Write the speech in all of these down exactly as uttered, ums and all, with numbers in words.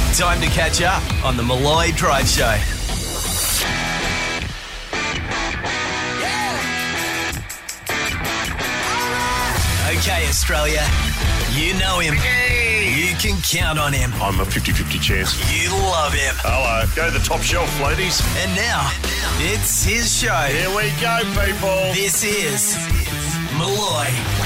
Time to catch up on the Malloy Drive Show. Okay, Australia, you know him. You can count on him. I'm a fifty-fifty chance. You love him. Hello. Go to the top shelf, ladies. And now, it's his show. Here we go, people. This is Malloy.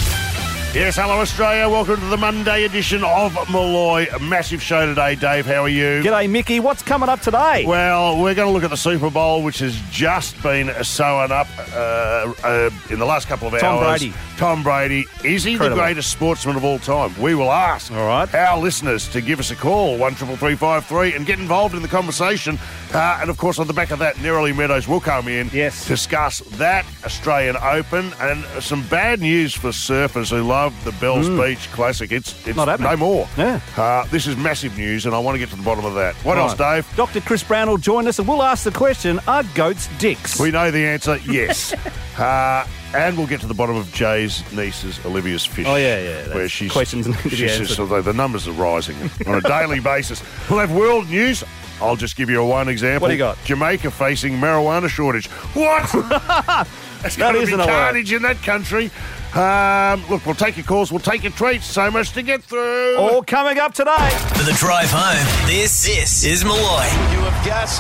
Yes, hello, Australia. Welcome to the Monday edition of Malloy. A massive show today, Dave. How are you? G'day, Mickey. What's coming up today? Well, we're going to look at the Super Bowl, which has just been sewn up uh, uh, in the last couple of Tom hours. Brady. Tom Brady. Is he Incredible. the greatest sportsman of all time? We will ask All right. our listeners to give us a call, one triple three five three, and get involved in the conversation. Uh, and, of course, on the back of that, Nerily Meadows will come in, Yes. discuss that Australian Open and some bad news for surfers who love the Bells Beach Classic. It's, it's Not happening. no more. Yeah. Uh, this is massive news, and I want to get to the bottom of that. What else, Right. Dave? Doctor Chris Brown will join us and we'll ask the question, are goats dicks? We know the answer, yes. uh, and we'll get to the bottom of Jay's niece's, Olivia's fish. Oh, yeah, yeah. Where That's she's, questions need to be she's just, answered. although the numbers are rising on a daily basis. We'll have world news. I'll just give you a one example. What do you got? Jamaica facing marijuana shortage. What? There's going to be isn't a word. carnage in that country. Um, look, we'll take your calls. We'll take your tweets. So much to get through. All coming up today. For the drive home, this, this is Malloy. You have guessed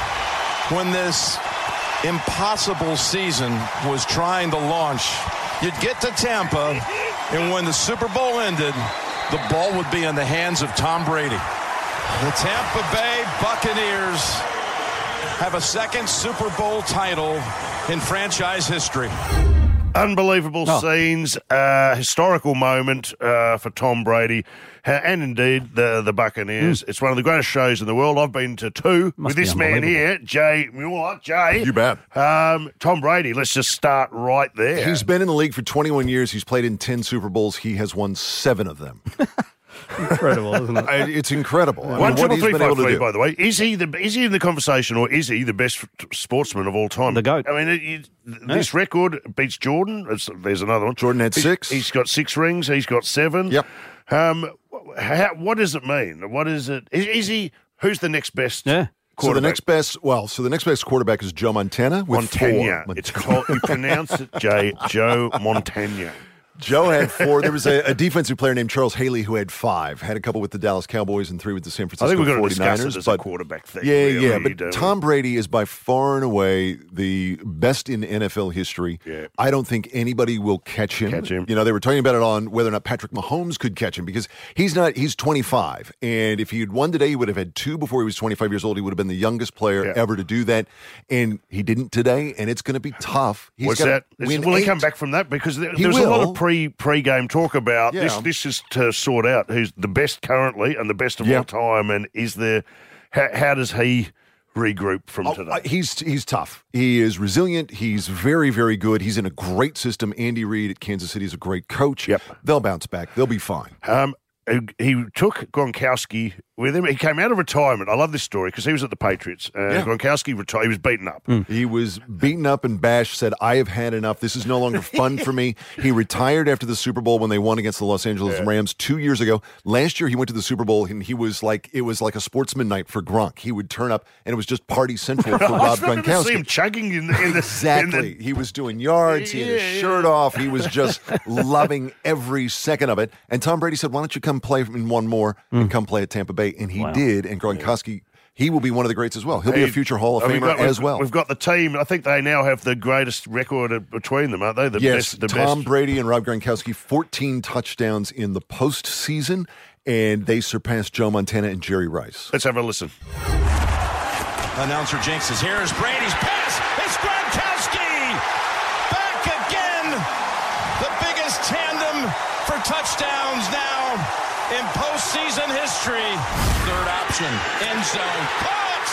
when this impossible season was trying to launch, you'd get to Tampa, and when the Super Bowl ended, the ball would be in the hands of Tom Brady. The Tampa Bay Buccaneers have a second Super Bowl title in franchise history. Unbelievable Oh. scenes, uh, historical moment uh, for Tom Brady uh, and indeed the the Buccaneers. Mm. It's one of the greatest shows in the world. I've been to two Must with be this man unbelievable. here, Jay Muir. Jay, You bet. Um, Tom Brady. Let's just start right there. He's been in the league for twenty-one years. He's played in ten Super Bowls. He has won seven of them. Incredible, isn't it? I- It's incredible. I mean, One what triple he's three been five able to three. do. By the way, is he the is he in the conversation or is he the best f- sportsman of all time? The GOAT. I mean, it, it, this record beats Jordan. It's, there's another one. Jordan had He's- six. He's got six rings. He's got seven. Yep. Um, wh- how, what does it mean? What is it? Is, is he? Who's the next best? Yeah. So the quarterback? next best, well, so the next best quarterback is Joe Montana with Montagna. four. It's called. You pronounce it, Jay. Joe Montagna. Joe had four. There was a, a defensive player named Charles Haley who had five. Had a couple with the Dallas Cowboys and three with the San I Francisco think we've got to forty-niners. discuss it as a but quarterback thing. Yeah, really, yeah. But don't we? Tom Brady is by far and away the best in N F L history. Yeah. I don't think anybody will catch him. Catch him. You know, they were talking about it on whether or not Patrick Mahomes could catch him because he's not. He's twenty-five, and if he had won today, he would have had two before he was twenty-five years old. He would have been the youngest player Yeah. ever to do that, and he didn't today. And it's going to be tough. He's What's gotta that? Is- win will he eight. come back from that? Because there, He there's a lot will. of pre pre game talk about Yeah. this. This is to sort out who's the best currently and the best of Yeah. all time, and is there? How, how does he regroup from Oh, today? uh, he's he's tough. He is resilient. He's very, very good. He's in a great system. Andy Reid at Kansas City is a great coach. Yep. They'll bounce back. They'll be fine. Um, he- he took Gronkowski with him. He came out of retirement. I love this story because he was at the Patriots. Uh, Yeah. Gronkowski retired. He was beaten up. He was beaten up and bashed, said, I have had enough. This is no longer fun for me. He retired after the Super Bowl when they won against the Los Angeles Rams two years ago. Last year, he went to the Super Bowl, and he was like, it was like a sportsman night for Gronk. He would turn up, and it was just party central for I Rob was remember to see him Gronkowski. chugging in the, in the Exactly. in the- He was doing yards. He had his Yeah, yeah. shirt off. He was just loving every second of it. And Tom Brady said, why don't you come play in one more and come play at Tampa Bay? And he Wow. did. And Gronkowski, he will be one of the greats as well. He'll be a Hey, future Hall of uh, we've Famer got- as we've- well. We've got the team. I think they now have the greatest record between them, aren't they? The Yes, best, the Tom best. Brady and Rob Gronkowski, fourteen touchdowns in the postseason, and they surpassed Joe Montana and Jerry Rice. Let's have a listen. Announcer Jinx is here. Is Brady's pass. It's Gronkowski. Back again. The biggest tandem for touchdowns now in postseason history. Third option. End zone. Caught.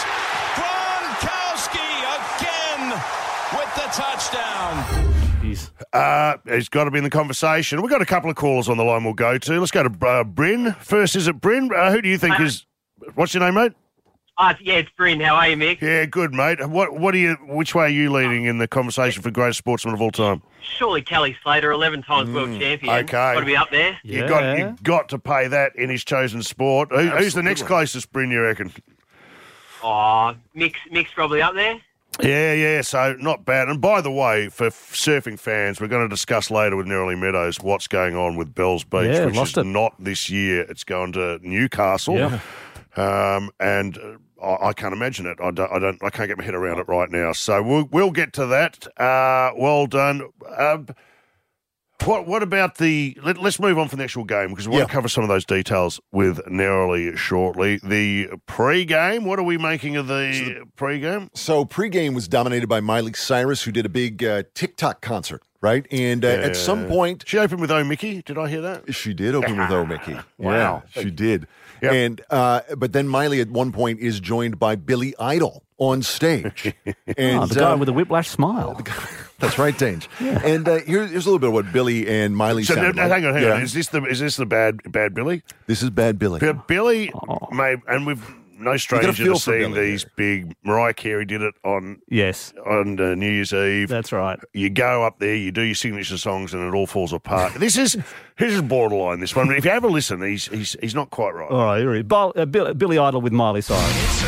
Gronkowski again with the touchdown. Jeez. Uh, he's got to be in the conversation. We've got a couple of callers on the line we'll go to. Let's go to uh, Bryn. First, is it Bryn? Uh, who do you think is... What's your name, mate? Uh, yeah, it's Bryn. How are you, Mick? Yeah, good, mate. What What are you? Which way are you leading in the conversation for greatest sportsman of all time? Surely Kelly Slater, eleven times world champion. Okay. Got to be up there. You Yeah. got you got to pay that in his chosen sport. Who, who's the next closest, Bryn, you reckon? Oh, Mick's, Mick's probably up there. Yeah, yeah, so not bad. And by the way, for f- surfing fans, we're going to discuss later with Nerily Meadows what's going on with Bells Beach, Yeah, which lost is it. not this year. It's going to Newcastle. Yeah. Um, and uh, I, I can't imagine it. I don't, I don't. I can't get my head around it right now. So we'll we'll get to that. Uh, well done. Uh, what what about the? Let, let's move on from the actual game because we want Yeah. to cover some of those details with Nerily shortly. The pre-game. What are we making of the pre-game? So pregame was dominated by Miley Cyrus, who did a big uh, TikTok concert, right? And uh, at some point, She opened with Oh Mickey. Did I hear that? she did open with Oh Mickey. Wow. Yeah, she did. Yep. And uh, but then Miley at one point is joined by Billy Idol on stage. And Oh, the guy uh, with the whiplash smile. that's right, Dange. And uh, here, here's a little bit of what Billy and Miley So sounded now, like. hang on, hang Yeah. on. Is this the is this the bad bad Billy? This is Bad Billy. B- Billy, may, and we've no stranger feel to for seeing Billy these big. Mariah Carey did it on Yes, on uh, New Year's Eve. that's right. You go up there, you do your signature songs, and it all falls apart. This is this is borderline. This one. If you have a listen, he's he's he's not quite right. All right, here he is. Bill, uh, Bill, Billy Idol with Miley Cyrus.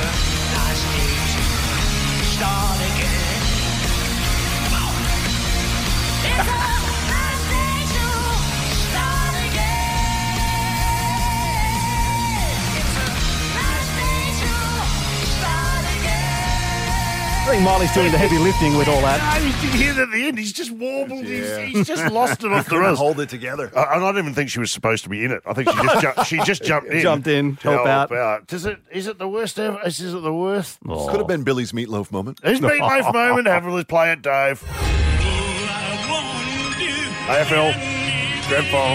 I think Miley's doing the heavy lifting with all that. No, you can hear it at the end. He's just warbled. Yeah. He's, he's just lost it off the Couldn't rest. hold it together. Uh, and I don't even think she was supposed to be in it. I think she just jumped. She just jumped in. Jumped in, to help out. Does it? Is it the worst ever? Is, is it the worst? Oh. Could have been Billy's meatloaf moment. His meatloaf moment. Have a play it, Dave. A F L Grand Final.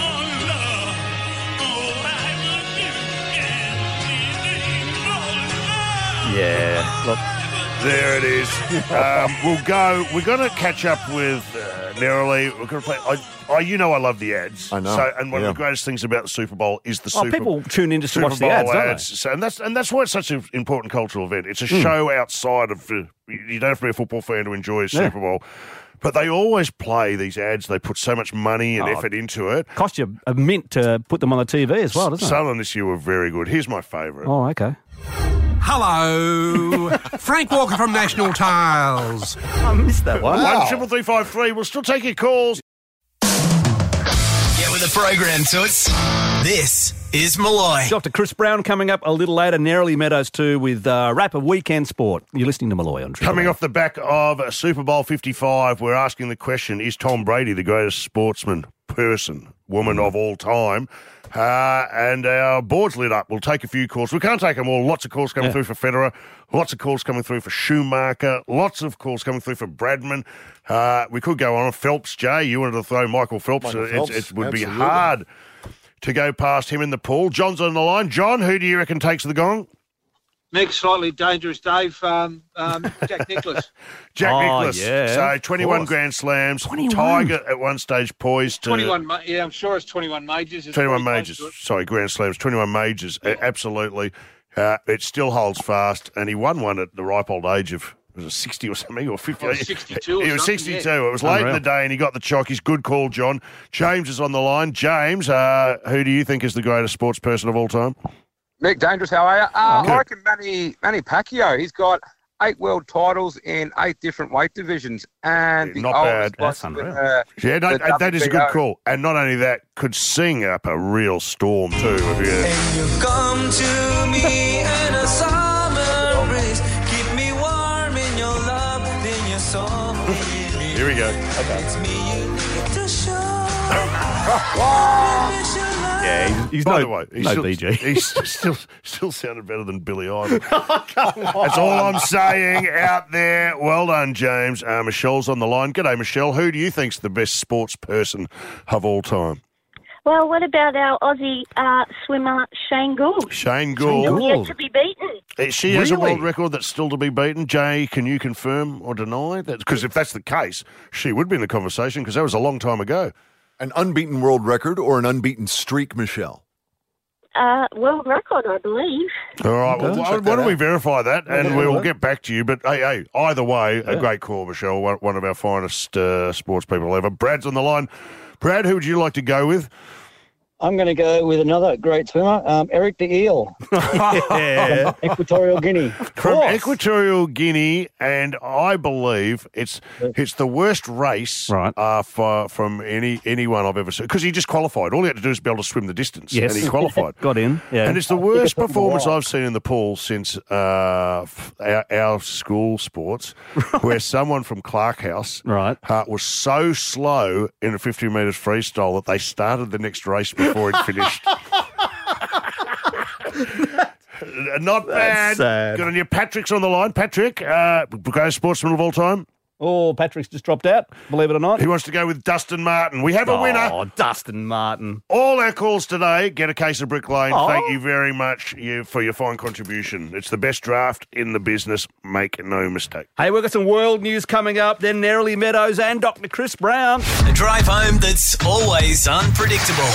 Yeah, look, There it is. Um, we'll go. We're going to catch up with uh, Nerily. We're going to play. I, I, you know, I love the ads. I know. So, and one Yeah. of the greatest things about the Super Bowl is the oh, Super people tune in just to Super watch the Bowl ads, don't ads. So, and that's and that's why it's such an important cultural event. It's a show outside of. Uh, you don't have to be a football fan to enjoy a Super Bowl. But they always play these ads. They put so much money and Oh. effort into it. they? Cost you a mint to put them on the T V as well, doesn't it? Some of them this year were very good. Here's my favourite. Oh, okay. Hello, Frank Walker from National Tiles. I missed that one. One triple three five three. We'll still take your calls. Get with the program, Toots. This is Malloy. Doctor Chris Brown coming up a little later. Nerily Meadows too with uh, Rapper Weekend Sport. You're listening to Malloy on Triple Coming M. off the back of Super Bowl fifty-five, we're asking the question, is Tom Brady the greatest sportsman, person, woman of all time? Uh, and our board's lit up. We'll take a few calls. We can't take them all. Lots of calls coming Yeah. through for Federer. Lots of calls coming through for Schumacher. Lots of calls coming through for Bradman. Uh, we could go on. Phelps, Jay, you wanted to throw Michael Phelps. Michael Uh, it- Phelps, It, would be absolutely. hard to go past him in the pool. John's on the line. John, who do you reckon takes the gong? Mick, slightly dangerous, Dave. Um, um, Jack Nicklaus. Jack Oh, Nicklaus. yeah, So of twenty-one course. Grand Slams. twenty-one. Tiger at one stage poised to twenty-one, ma- yeah, I'm sure it's twenty-one majors. It's twenty-one pretty majors. close to it. Sorry, Grand Slams. twenty-one majors. A- Absolutely. Uh, it still holds fast, and he won one at the ripe old age of was it sixty or something or fifty? Oh, sixty-two or He was something, sixty-two. yeah. It was late Unreal. in the day, and he got the chockies. Good call, John. James is on the line. James, uh, who do you think is the greatest sports person of all time? Mick, dangerous, how are you? Uh, Good. I reckon Manny, Manny Pacquiao, he's got eight world titles in eight different weight divisions. And the Not oldest bad. was That's with, unreal. uh, Yeah, no, the that is a good W B O. call. And not only that, could sing up a real storm too. If you, You come to me in a summer breeze, keep me warm in your love, then you're so here we go. It's me you need to show. Yeah, he's, he's By no, the way, he's no still, B G. He's still still sounded better than Billy Idol. That's all I'm saying out there. Well done, James. Uh, Michelle's on the line. G'day, Michelle. Who do you think's the best sports person of all time? Well, what about our Aussie uh, swimmer, Shane Gould? Shane Gould. Gould. Yet to be beaten. Uh, She has a Really? world record that's still to be beaten. Jay, can you confirm or deny that? Because if that's the case, she would be in the conversation because that was a long time ago. An unbeaten world record or an unbeaten streak, Michelle? uh, world record, I believe. All right, well, why, why don't we verify that, and Okay. we'll get back to you. But, hey, hey, either way, a great call, Michelle, one, one of our finest uh, sports people ever. Brad's on the line. Brad, who would you like to go with? I'm going to go with another great swimmer, um, Eric the Eel, Yeah. from Equatorial Guinea. From Equatorial Guinea, and I believe it's it's the worst race Right. uh, for, from any anyone I've ever seen, because he just qualified. All he had to do is be able to swim the distance, Yes. and he qualified. Got in. Yeah. And it's the I think worst it's been performance wild. I've seen in the pool since uh, f- our, our school sports, where someone from Clark House Right. uh, was so slow in a fifty metres freestyle that they started the next race before it finished. Not bad. sad. Good on you. Patrick's on the line. Patrick, uh, greatest sportsman of all time. Oh, Patrick's just dropped out, believe it or not. He wants to go with Dustin Martin. We have a winner. Oh, Dustin Martin. All our calls today, get a case of Brick Lane. Oh. Thank you very much you, for your fine contribution. It's the best draft in the business. Make no mistake. Hey, we've got some world news coming up, then Nerily Meadows and Doctor Chris Brown. A drive home that's always unpredictable.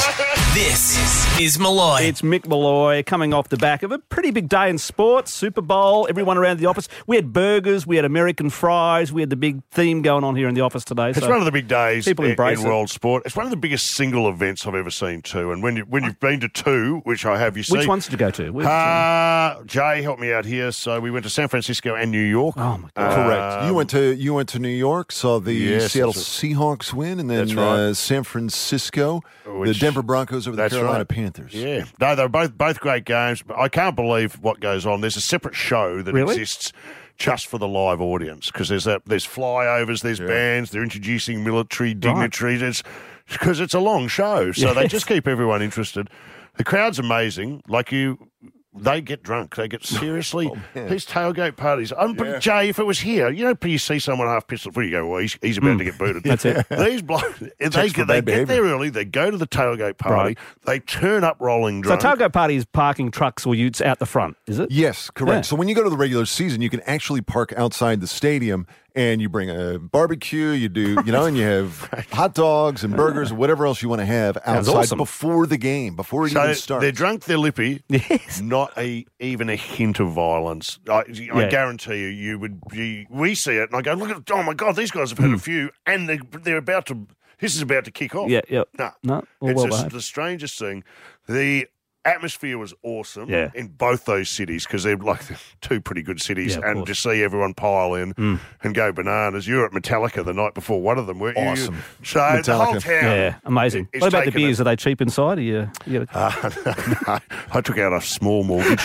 This is Malloy. It's Mick Malloy coming off the back of a pretty big day in sports, Super Bowl, everyone around the office. We had burgers, we had American fries, we had the big theme going on here in the office today. It's so one of the big days people in, embrace in it. world sport. It's one of the biggest single events I've ever seen too. And when, you, when you've been to two, which I have, you see. Which ones did you go to? Which- Uh, Jay, help me out here. So we went to San Francisco and New York. Oh, my God. Correct. You went to you went to New York, saw the Yes, Seattle that's Seahawks win, and then That's right. uh, San Francisco, Which- the Denver Broncos over the That's Carolina right. Panthers. Yeah. No, they're both both great games. But I can't believe what goes on. There's a separate show that Really? exists just for the live audience, because there's a, there's flyovers, there's bands, they're introducing military dignitaries. It's because it's a long show, so they Yes. just keep everyone interested. The crowd's amazing. Like you, they get drunk. They get seriously these tailgate parties. Um, but Jay, if it was here, you know, you see someone half pissed before you go, well, he's, he's about to get booted. That's it. These blokes, they, for they bad get behaviour. there early. They go to the tailgate party. Right. They turn up rolling So drunk. tailgate party is parking trucks or utes out the front, is it? Yes, correct. Yeah. So when you go to the regular season, you can actually park outside the stadium, and you bring a barbecue, you do, you know, and you have hot dogs and burgers, whatever else you want to have Sounds outside awesome. before the game, before it So even starts. they're drunk, they're lippy. Yes. Not a even a hint of violence. I, I Yeah. guarantee you, you would be. We see it, and I go, look at, oh my god, these guys have had a few, and they're, they're about to. This is about to kick off. Yeah, yeah. No, No, all it's well just behaved. the strangest thing. The atmosphere was awesome. Yeah. In both those cities, because they're like two pretty good cities, Yeah, of and course. to see everyone pile in and go bananas. You were at Metallica the night before one of them, weren't you? Awesome. So the whole Metallica. town. Yeah, amazing. is What about the taking beers? it. Are they cheap inside? Are you, you gotta- Uh, I took out a small mortgage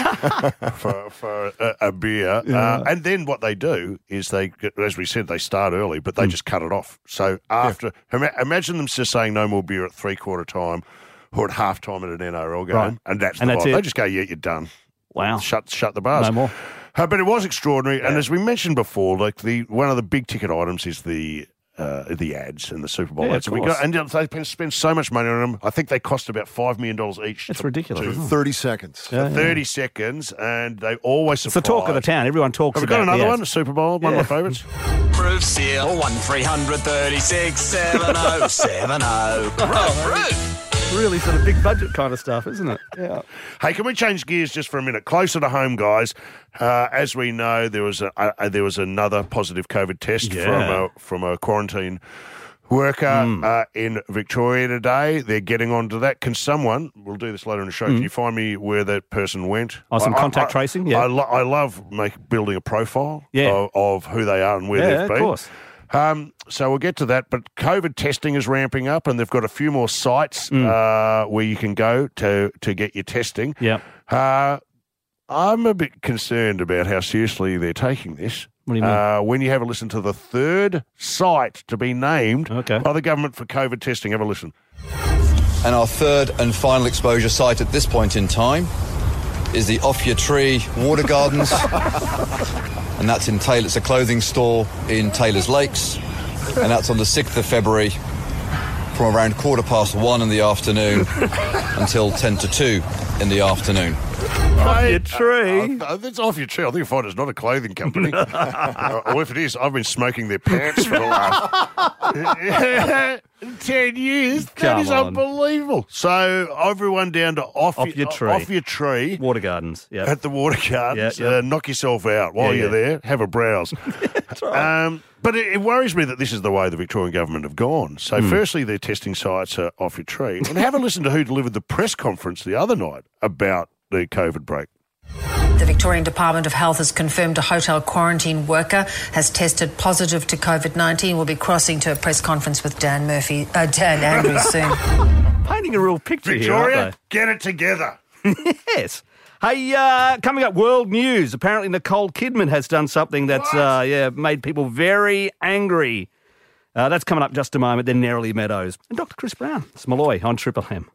for, for a, a beer. Uh, and then what they do is they, as we said, they start early, but they Hmm. just cut it off. So after, ima- imagine them just saying no more beer at three quarter time or at half time at an N R L game. Right. And that's And the that's vibe. it? They just go, yeah, you're done. Wow. Shut shut the bars. No more. Uh, but it was extraordinary. And as we mentioned before, like the one of the big ticket items is the uh, the ads and the Super Bowl Yeah, ads. of We course. got, and they spend so much money on them. I think they cost about five million dollars each. It's to- ridiculous, to- isn't it? thirty seconds. for thirty seconds, and they always It's the talk of the town. Everyone talks Have we about got another the one? ads. The Super Bowl, one Yeah. of my favourites. Proof seal one three hundred thirty-six seven oh seven oh. Proof. Really sort of big budget kind of stuff, isn't it? Yeah. Hey, can we change gears just for a minute? Closer to home, guys. Uh, as we know, there was a, a, there was another positive COVID test Yeah. from a from a quarantine worker Hmm. uh, in Victoria today. They're getting onto that. Can someone? We'll do this later in the show. Can you find me where that person went? Hmm. Oh, some I- I- contact I- tracing? Yeah. I, lo- I love make, building a profile Yeah. of, of who they are and where Yeah, they've of been. course. Um, so we'll get to that, but COVID testing is ramping up, and they've got a few more sites uh, where you can go to to get your testing. Yeah. Uh, I'm a bit concerned about how seriously they're taking this. What do you mean? Uh, when you have a listen to the third site to be named Okay. by the government for COVID testing, have a listen. And our third and final exposure site at this point in time is the Off Your Tree Water Gardens. And that's in Taylor. It's a clothing store in Taylor's Lakes. And that's on the sixth of February from around quarter past one in the afternoon until ten to two in the afternoon. Off your tree. Uh, uh, that's off your tree. I think you'll find it's not a clothing company. uh, or if it is, I've been smoking their pants for the last ten years. That Come is on. unbelievable. So everyone down to off, Off your, your tree. Off your tree. Water gardens. Yeah. At the water gardens. Yeah, yeah. Uh, knock yourself out while Yeah, you're yeah. there. Have a browse. That's right. Um, but it, it worries me that this is the way the Victorian government have gone. So Hmm. firstly, their testing sites are off your tree. And have a listen to who delivered the press conference the other night about the COVID break. The Victorian Department of Health has confirmed a hotel quarantine worker has tested positive to COVID nineteen. We'll be crossing to a press conference with Dan Murphy, uh, Dan Andrews soon. Painting a real picture Victoria, here, aren't get it together. they? Yes. Hey, uh, coming up, world news. Apparently Nicole Kidman has done something that's uh, yeah made people very angry. Uh, that's coming up just a moment. Then Nerily Meadows and Doctor Chris Brown. It's Malloy on Triple M.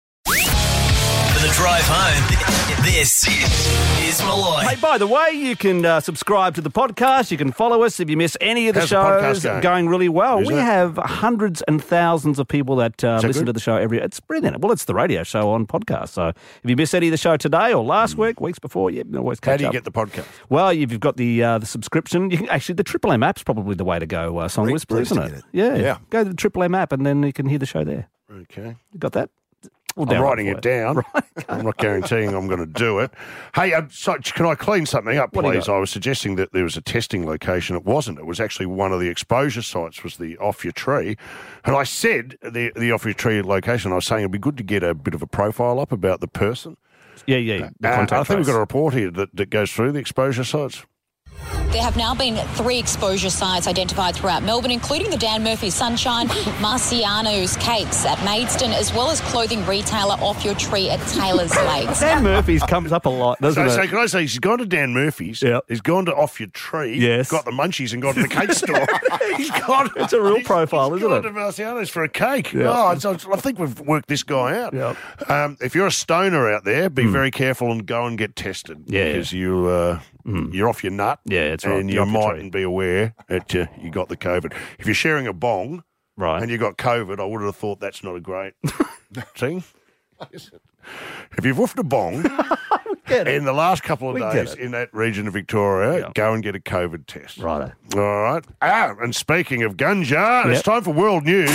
For the drive home, this is Malloy. Hey, by the way, you can uh, subscribe to the podcast. You can follow us if you miss any of the How's the podcast shows. going? really well. Is we it? have hundreds and thousands of people that uh, Is that listen good? to the show every. It's brilliant. Well, it's the radio show on podcast. So if you miss any of the show today or last week, weeks before, you can always catch How do you up. get the podcast? Well, if you've got the uh, the subscription, you can actually the Triple M app's probably the way to go. Uh, Song Great Whisper, place isn't to it? get it. Yeah, Yeah. Go to the Triple M app and then you can hear the show there. Okay. You got that? We'll I'm download writing for it you. down. I'm not guaranteeing I'm going to do it. Hey, um, so can I clean something up, What do you please? got? I was suggesting that there was a testing location. It wasn't. It was actually one of the exposure sites was the off your tree. And I said the the off your tree location, I was saying it'd be good to get a bit of a profile up about the person. Yeah, yeah. The Uh, contact I think we've trace. got a report here that, that goes through the exposure sites. There have now been three exposure sites identified throughout Melbourne, including the Dan Murphy Sunshine, Marciano's Cakes at Maidstone, as well as clothing retailer Off Your Tree at Taylor's Lakes. Dan Murphy's comes up a lot, doesn't So, so it? can I say he's gone to Dan Murphy's, Yep. he's gone to Off Your Tree, Yes. got the munchies and gone to the cake store. he's gone. It's a real he's- profile, he's isn't gone it? to Marciano's for a cake. Yeah. Oh, it's, I think we've worked this guy out. Yep. Um, if you're a stoner out there, be very careful and go and get tested. Yeah. Because you, uh, you're off your nut. Yeah, that's right. And You're you off your mightn't tree. be aware that uh, you got the COVID. If you're sharing a bong Right. and you got COVID, I would have thought that's not a great thing. If you've woofed a bong in the last couple of We get days it. in that region of Victoria, Yep. go and get a COVID test. Righto. All right. Ah, and speaking of Gunja, it's Yep. time for world news.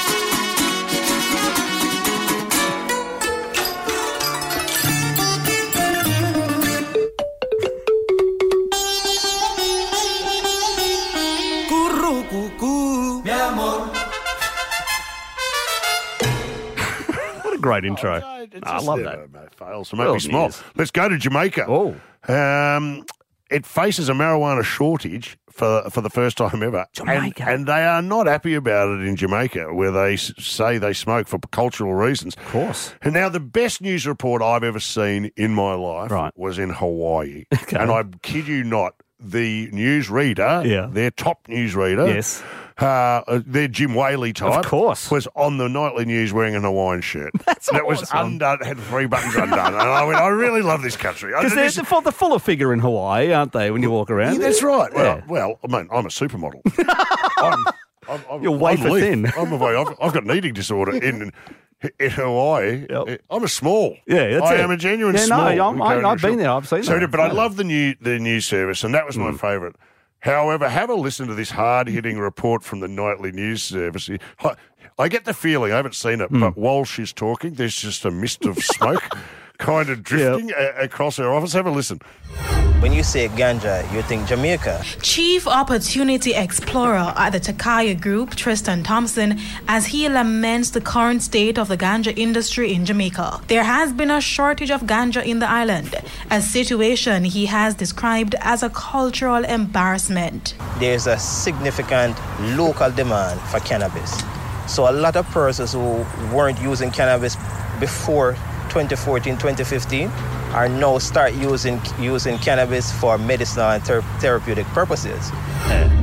What a great intro. It I just love never, that. uh, Fails to make World me smile. news. Let's go to Jamaica. Oh. Um, it faces a marijuana shortage for for the first time ever. Jamaica. And, and they are not happy about it in Jamaica, where they s- say they smoke for cultural reasons. Of course. And now the best news report I've ever seen in my life Right. was in Hawaii. Okay. And I kid you not, the newsreader, Yeah. their top newsreader, Yes. uh, their Jim Whaley type, Of course. was on the nightly news wearing an Hawaiian shirt. That's that was awesome. undone, had three buttons undone. And I went, I really love this country. I- Because they're, this- they're, full, they're full of figure in Hawaii, aren't they, when you walk around? Yeah, that's right. Well, Yeah. well, I mean, I'm a supermodel. I'm, I'm, I'm, You're I'm wafer lean. thin. I'm a, I've, I've got an eating disorder in in Hawaii. Yep. I'm a small. Yeah, that's I it. am a genuine Yeah, no, small. I'm- I- Okay, I've been sure. there. I've seen so, that. But I Yeah. love the new the news service, and that was my favourite. However, have a listen to this hard-hitting report from the nightly news service. I, I get the feeling, I haven't seen it, but while she's talking, there's just a mist of smoke kind of drifting a- across her office. Have a listen. When you say ganja, you think Jamaica. Chief Opportunity Explorer at the Takaya Group, Tristan Thompson, as he laments the current state of the ganja industry in Jamaica. There has been a shortage of ganja in the island, a situation he has described as a cultural embarrassment. There's a significant local demand for cannabis. So a lot of persons who weren't using cannabis before twenty fourteen, twenty fifteen are now start using using cannabis for medicinal and ther- therapeutic purposes.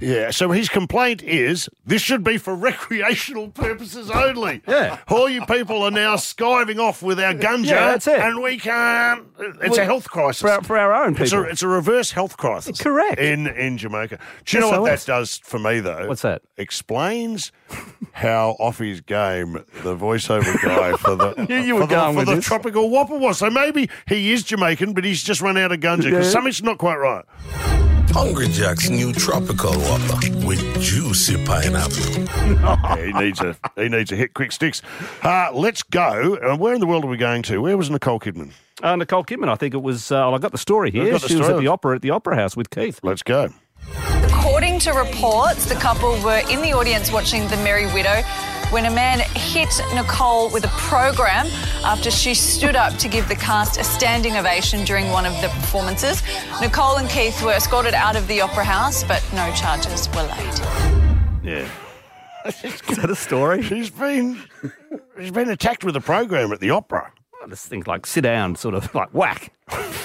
Yeah, so his complaint is this should be for recreational purposes only. Yeah. All you people are now skiving off with our gunja, Yeah, that's it. and we can't. It's Well, a health crisis. For our, for our own It's people. a, it's a reverse health crisis. Correct. In, in Jamaica. Do you know Yes, what I that was. does for me, though? What's that? Explains how off his game the voiceover guy for the, Knew you for were the, going for with the this. Tropical Whopper was. So maybe he is Jamaican, but he's just run out of gunja because Yeah. something's not quite right. Hungry Jack's new tropical Whopper with juicy pineapple. Yeah, he needs a he needs a hit quick sticks. Uh, let's go. Uh, where in the world are we going to? Where was Nicole Kidman? Uh, Nicole Kidman, I think it was. Uh, well, I got the story You've here. got the She was story. at the opera at the Opera House with Keith. Let's go. According to reports, the couple were in the audience watching The Merry Widow when a man hit Nicole with a program after she stood up to give the cast a standing ovation during one of the performances. Nicole and Keith were escorted out of the Opera House, but no charges were laid. Yeah. Is that a story? She's been she's been attacked with a program at the opera. I just think like sit down, sort of like whack.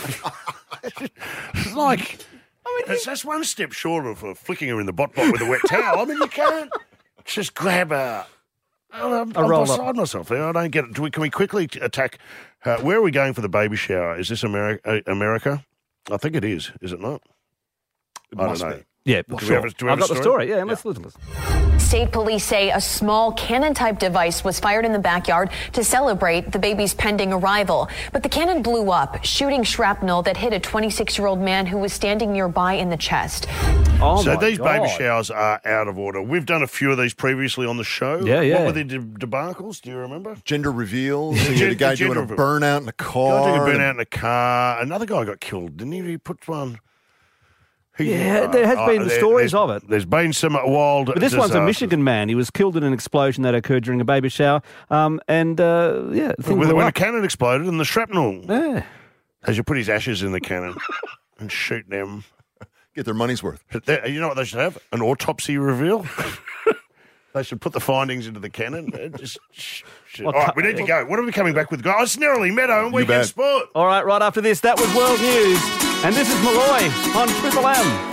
It's like, I mean, it's, that's one step short of uh, flicking her in the bot bot with a wet towel. I mean, you can't just grab her. I'm, A I'm roll beside up. myself there. I don't get it. Do we, can we quickly t- attack? Uh, where are we going for the baby shower? Is this America? Uh, America? I think it is. Is it not? I must don't know. be. Yeah, Do we sure. have a- do we have I've a got the story? story. Yeah, let's listen to this. State police say a small cannon-type device was fired in the backyard to celebrate the baby's pending arrival. But the cannon blew up, shooting shrapnel that hit a twenty-six-year-old man who was standing nearby in the chest. Oh so my these God. baby showers are out of order. We've done a few of these previously on the show. Yeah, yeah. What were the de- debacles? Do you remember? Gender reveals. Yeah, You had a gen- guy gender doing a reveal. burnout in a Guy car. doing a burnout in a car. Another guy got killed, didn't he? He put one. He- Yeah, there has uh, been there- stories there's- of it. There's been some wild. But this one's a disasters. Michigan man. He was killed in an explosion that occurred during a baby shower. Um, and, uh, yeah, the thing When, blew when a up. cannon exploded and the shrapnel. Yeah. They should put his ashes in the cannon and shoot them. Get their money's worth. But they- you know what they should have? An autopsy reveal. They should put the findings into the cannon. Uh, Just, sh- sh- Well, All right, cu- we need to go. What are we coming back with, guys? It's Nerily Meadow and You Weekend bet. Sport. All right, right after this, that was World News. And this is Malloy on Triple M.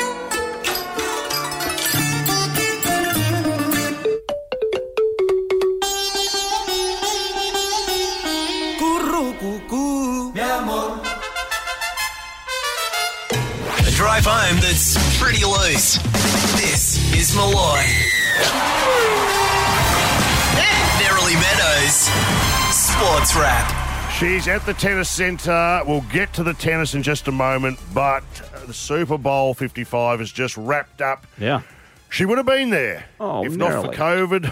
Mi amor. A drive home that's pretty loose. This is Malloy. And Nerily Meadows. Sports Wrap. She's at the tennis centre. We'll get to the tennis in just a moment, but the Super Bowl fifty-five is just wrapped up. Yeah. She would have been there Oh, if not for Nerily. COVID.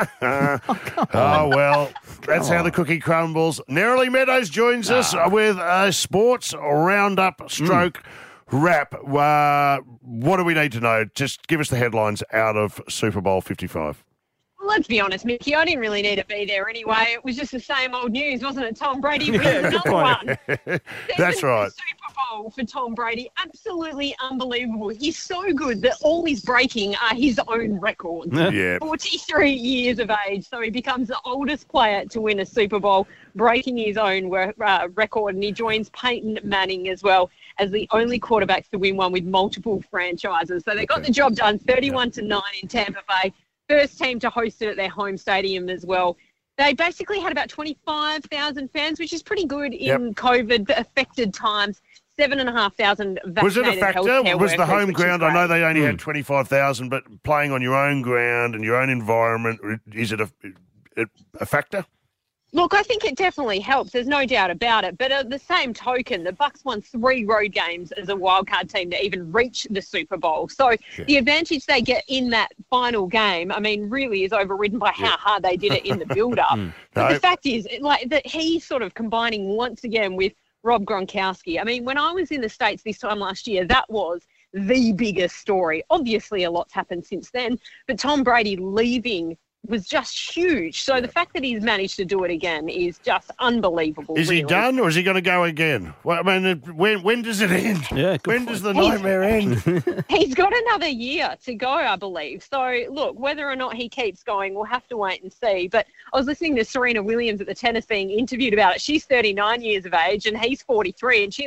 oh, well, that's how the cookie crumbles. Nerily Meadows joins us with a sports roundup stroke wrap. Uh, what do we need to know? Just give us the headlines out of Super Bowl fifty-five. Let's be honest, Mickey, I didn't really need to be there anyway. It was just the same old news, wasn't it? Tom Brady wins Yeah, good another point. one. That's right. Super Bowl for Tom Brady. Absolutely unbelievable. He's so good that all he's breaking are his own records. Yeah. forty-three years of age, so he becomes the oldest player to win a Super Bowl, breaking his own wor- uh, record, and he joins Peyton Manning as well as the only quarterbacks to win one with multiple franchises. So they got the job done, thirty-one to nine in Tampa Bay. First team to host it at their home stadium as well. They basically had about twenty-five thousand fans, which is pretty good in Yep. COVID-affected times. Seven and a half thousand vaccinated Was it a factor? healthcare Was the workers, home which is ground? I know great. they only had twenty-five thousand, but playing on your own ground and your own environment, is it a, a, a factor? Look, I think it definitely helps. There's no doubt about it. But at the same token, the Bucks won three road games as a wildcard team to even reach the Super Bowl. So the advantage they get in that final game, I mean, really is overridden by how hard they did it in the build-up. But No. the fact is, it- like that he's sort of combining once again with Rob Gronkowski. I mean, when I was in the States this time last year, that was the biggest story. Obviously, a lot's happened since then, but Tom Brady leaving was just huge. So the fact that he's managed to do it again is just unbelievable. Is he really. done, or is he going to go again? Well, I mean, it- when when does it end? Yeah, good when point. does the He's- nightmare end? He's got another year to go, I believe. So, look, whether or not he keeps going, we'll have to wait and see. But I was listening to Serena Williams at the tennis being interviewed about it. She's thirty-nine years of age and he's forty-three. And she's like,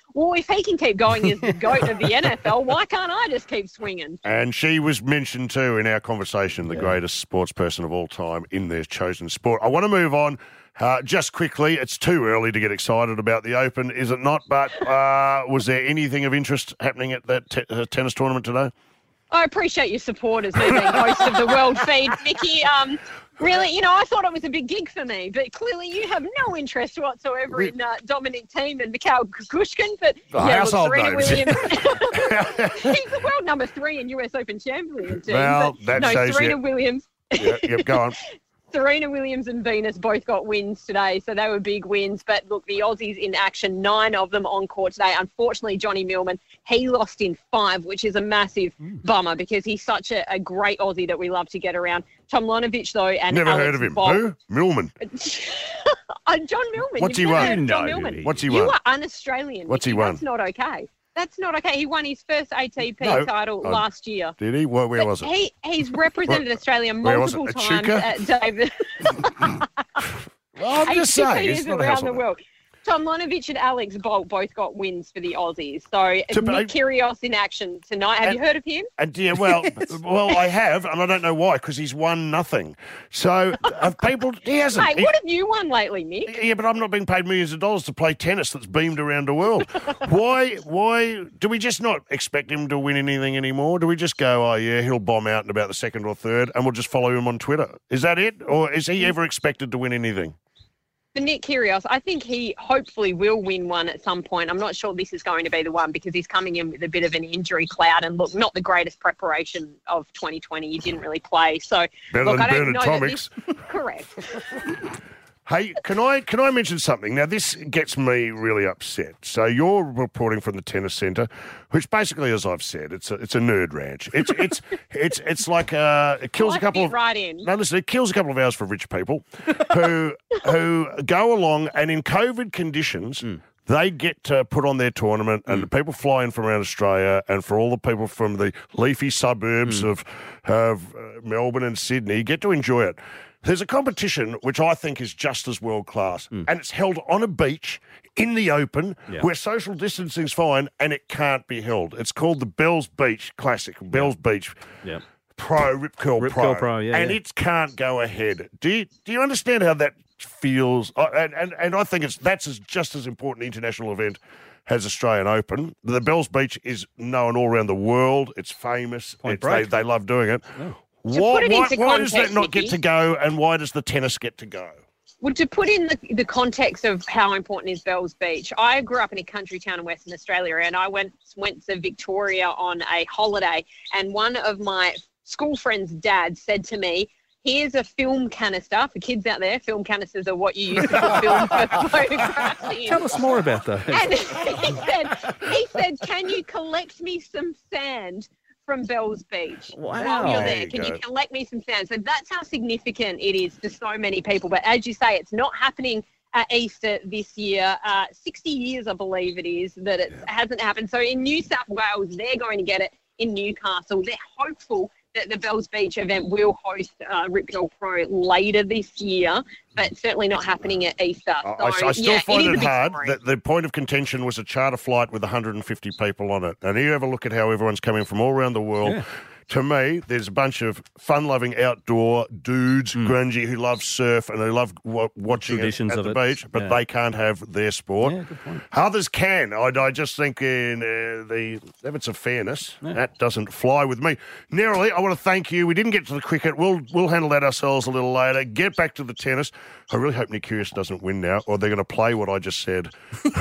well, if he can keep going as the GOAT of the N F L, why can't I just keep swinging? And she was mentioned too in our conversation, the greatest sports person of all time in their chosen sport. I want to move on. Uh, just quickly, it's too early to get excited about the Open, is it not? But uh, was there anything of interest happening at that te- uh, tennis tournament today? I appreciate your support as me being host of the World Feed, Mickey. Um, really, you know, I thought it was a big gig for me, but clearly you have no interest whatsoever in uh, Dominic Thiem and Mikhail Kukushkin. But Oh, yeah, household look, Serena names. Williams. He's the world number three in U S Open champion team. Well, but that no, shows Serena you- Williams. Yep, yep, go on. Serena Williams and Venus both got wins today, so they were big wins. But look, the Aussies in action, nine of them on court today. Unfortunately, Johnny Millman, he lost in five, which is a massive bummer because he's such a, a great Aussie that we love to get around. Tomljanovic, though, and Never Alex heard of him. Bolt- Who? Millman. uh, John Millman. What's You've he never won? heard of John No, Millman. what's he You won? are un-Australian. What's he Mickey. won? That's not okay. That's not okay. He won his first A T P No, title I- last year. Did he? Where, where But was it? He, he's represented Where- Australia where was it? multiple At times Chuka? at David. Well, I'm just A T P saying, it's is not a around household the name. world. Tomljanovic and Alex Bolt both got wins for the Aussies. So To- Nick Kyrgios in action tonight. Have you heard of him? And yeah, well, well, I have, and I don't know why, because he's won nothing. So, have people, he hasn't. Hey, He- what have you won lately, Nick? Yeah, but I'm not being paid millions of dollars to play tennis that's beamed around the world. why, why, do we just not expect him to win anything anymore? Do we just go, oh, yeah, he'll bomb out in about the second or third, and we'll just follow him on Twitter? Is that it? Or is he ever expected to win anything? For Nick Kyrgios, I think he hopefully will win one at some point. I'm not sure this is going to be the one because he's coming in with a bit of an injury cloud and look, not the greatest preparation of twenty twenty. He didn't really play. So, Better look, than I don't Bernard know Tomics. that this... Correct. Hey, can I can I mention something? Now, this gets me really upset. So you're reporting from the tennis centre, which basically, as I've said, it's a it's a nerd ranch. It's it's it's it's like uh, it kills Well, a couple fit of right in. no, listen, it kills a couple of hours for rich people who who go along and in COVID conditions. They get to put on their tournament, and the people fly in from around Australia, and for all the people from the leafy suburbs of, of uh, Melbourne and Sydney get to enjoy it. There's a competition which I think is just as world class, and it's held on a beach in the open Yeah. where social distancing's fine, and it can't be held. It's called the Bells Beach Classic, Bells Beach Yeah. Pro Rip Curl Rip Pro, Curl Pro, yeah, and yeah. it can't go ahead. Do you do you understand how that feels? I- And and, and I think it's that's as, just as important international event as Australian Open. The Bells Beach is known all around the world. It's famous. Point It's, they, Break. they love doing it. To Why, put it why, into why does that context, not get Nicky. to go, and why does the tennis get to go? Well, to put in the, the context of how important is Bells Beach, I grew up in a country town in Western Australia, and I went went to Victoria on a holiday, and one of my school friends' dads said to me, here's a film canister. For kids out there, film canisters are what you use to put film for photographs in. Tell us more about that. And he said, he said, can you collect me some sand from Bells Beach Wow. while you're There there? you Can go. you collect me some sand? So that's how significant it is to so many people. But as you say, it's not happening at Easter this year. Uh, sixty years, I believe it is, that it hasn't happened. So in New South Wales, they're going to get it in Newcastle. They're hopeful that the Bells Beach event will host uh, Rip Curl Pro later this year, but certainly not happening at Easter. I, I- So, I still yeah, find is it, a big hard story. that the point of contention was a charter flight with one hundred fifty people on it. And you have a look at how everyone's coming from all around the world. Yeah. To me, there's a bunch of fun-loving outdoor dudes, grungy, who love surf and who love wa- watching it Traditions at of the it. beach, but Yeah. they can't have their sport. Yeah, good point. Others can. I, I just think in uh, the limits of fairness, that doesn't fly with me. Narrowly, I want to thank you. We didn't get to the cricket. We'll we'll handle that ourselves a little later. Get back to the tennis. I really hope Nick Kyrgios doesn't win now, or they're going to play what I just said.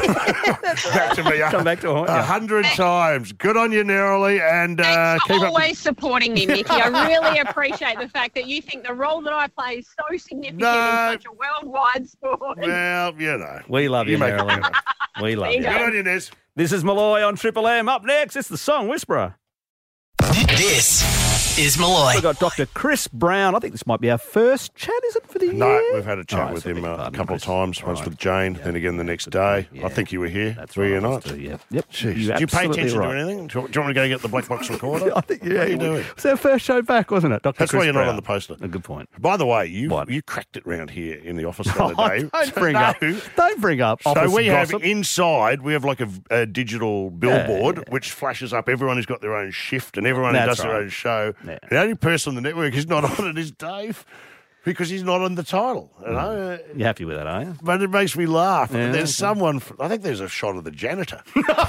back to me. Come back to haunt a you. hundred times. Good on you, Narrowly, and uh, keep up. Always supporting me, Mickey. I really appreciate the fact that you think the role that I play is so significant No. in such a worldwide sport. Well, you know. We love you, You make it Marilyn. We love There you you. go. Good on you, Nez. This is Malloy on Triple M. Up next, it's the Song Whisperer. This is Malloy. We've got Doctor Chris Brown. I think this might be our first chat, is it, for the No, year? we've had a chat Oh, with so him beg uh, a pardon, couple Chris. of times, once with Jane, then again the next day. I think you were here. That's were you not? Yeah. Yep. Jeez. You're Do you pay absolutely attention right. to anything? Do you, do you want me to go get the black box recorder? I think, yeah. What are you doing? It was our first show back, wasn't it, Doctor That's Chris why you're Brown? not on the poster. A good point. By the way, you you cracked it round here in the office the Oh, other day. don't bring No. up, don't bring up So office we gossip. have inside, we have like a, a digital billboard Yeah. which flashes up everyone who's got their own shift and everyone who That's does their right. own show. Yeah. The only person on the network who's not on it is Dave because he's not on the title. You know? You happy with that, are you? But it makes me laugh. Yeah, there's okay. someone, I think there's a shot of the janitor.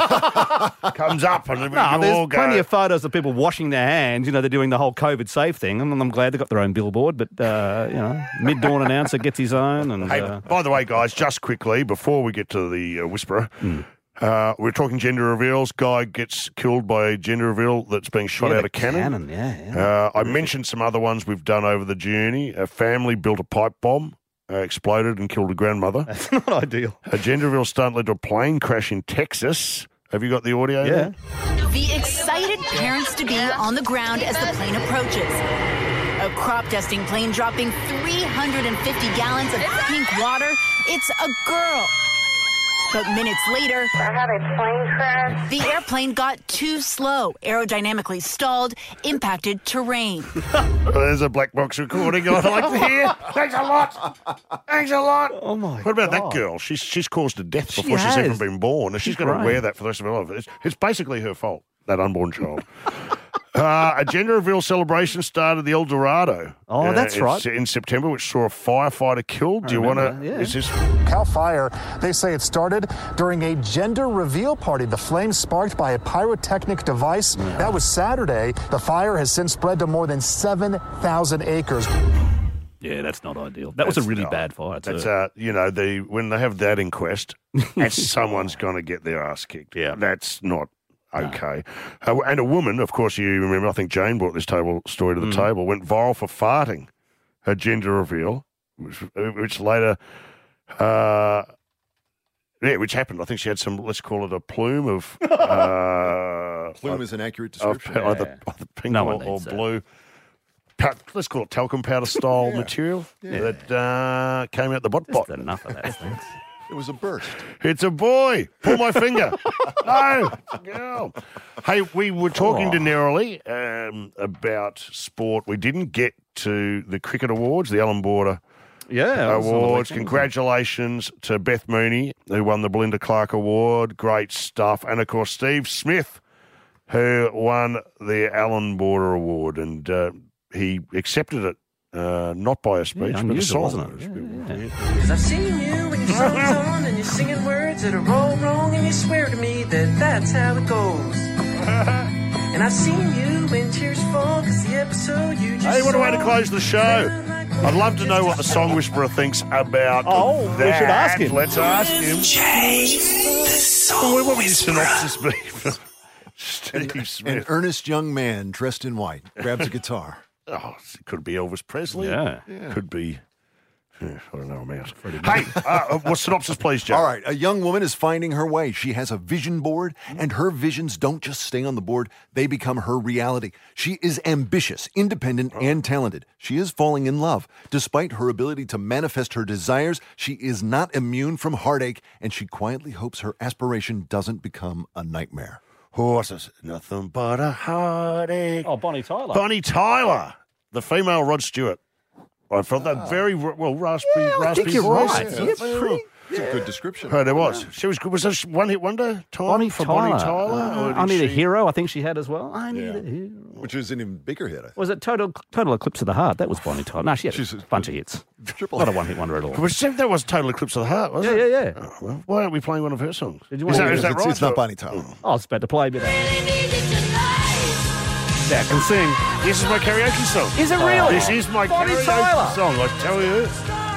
Comes up and we No, all there's go. plenty of photos of people washing their hands. You know, they're doing the whole COVID safe thing, and I'm glad they've got their own billboard. But uh, you know, mid-dawn announcer gets his own. And Hey, uh, by the way, guys, just quickly, before we get to the uh, Whisperer, Hmm. uh, we're talking gender reveals. Guy gets killed by a gender reveal that's being shot Yeah, out the of cannon. cannon, yeah, yeah. Uh, I mentioned some other ones we've done over the journey. A family built a pipe bomb, uh, exploded and killed a grandmother. That's not ideal. A gender reveal stunt led to a plane crash in Texas. Have you got the audio? Yeah. there? The excited parents-to-be on the ground as the plane approaches. A crop dusting plane dropping three hundred fifty gallons of pink water. It's a girl. But minutes later, I had a plane crash. The airplane got too slow, aerodynamically stalled, impacted terrain. Well, there's a black box recording I'd like to hear. Thanks a lot. Thanks a lot. Oh, my What about God. that girl? She's she's caused a death She before she's has. ever been born. And she's She's going to great. wear that for the rest of her life. It's, it's basically her fault, that unborn child. Uh, a gender reveal celebration started the El Dorado. Oh, uh, that's in- right. In September, which saw a firefighter killed. Do you want remember to? that, yeah. Is this? Cal Fire, they say it started during a gender reveal party. The flames sparked by a pyrotechnic device. That was Saturday. The fire has since spread to more than seven thousand acres. Yeah, that's not ideal. That was a That's really not- bad fire, too. That's uh, you know, the when they have that inquest, someone's going to get their ass kicked. Yeah. That's not okay. Uh, and a woman, of course, you remember. I think Jane brought this table story to the Mm. table. Went viral for farting. Her gender reveal, which, which later, uh, yeah, which happened. I think she had some. Let's call it a plume of. Uh, Plume is an accurate of description. either, either pink No or, one or needs that. blue. Pa- Let's call it talcum powder style material Yeah. that uh, came out the bot Just pot. enough of that. thanks. It was a burst. It's a boy. Pull my finger. No, it's a girl. Hey, we were talking Oh. to Neroli um, about sport. We didn't get to the cricket awards, the Allan Border Yeah. that was on the Awards. weekend, wasn't it? Congratulations to Beth Mooney, who won the Belinda Clark Award. Great stuff. And, of course, Steve Smith, who won the Allan Border Award. And uh, he accepted it, uh, not by a speech, Yeah, but a unusual, song. wasn't it? Yeah, yeah. Cause I've seen you when your song's on and you're singing words that are all wrong and you swear to me that that's how it goes. And I've seen you when tears fall cause the episode you just Hey, what a way to saw close the show. I'd love to know what the Song Whisperer thinks about Oh, we that. should ask him. Let's ask him. Jay, the song Well, what would your whisperer. synopsis be for Steve An Smith? earnest young man dressed in white grabs a guitar. Oh, it could be Elvis Presley. Yeah. Could be, yeah, I don't know, I'm out. Hey, uh, what synopsis, please, Joe? All right, a young woman is finding her way. She has a vision board, and her visions don't just stay on the board, they become her reality. She is ambitious, independent, and talented. She is falling in love. Despite her ability to manifest her desires, she is not immune from heartache, and she quietly hopes her aspiration doesn't become a nightmare. Horses, nothing but a heartache. Oh, Bonnie Tyler. Bonnie Tyler, the female Rod Stewart. I felt that very r- well, raspy, Yeah, I raspy think you're voice. right. Yeah, pretty- It's a good description. Oh, there was. She was good. Was this one hit wonder time Bonnie for Tyler. Bonnie Tyler? Uh, or did I Need a she- Hero, I think she had as well. I Need Yeah. a Hero. Which is an even bigger hit, I think. Was it Total Total Eclipse of the Heart? That was Bonnie Tyler. No, she had She's a a- bunch of hits. Triple Not a one-hit wonder at all. Was that, that was Total Eclipse of the Heart, wasn't Yeah, it? yeah, yeah. Oh, well, why aren't we playing one of her songs? Did you is want that, to- is that it's, right? it's not Bonnie Tyler. I was about to play a bit of Yeah, I can sing. This is my karaoke song. Is it really? This is my Bonnie karaoke Tyler. song, I tell you.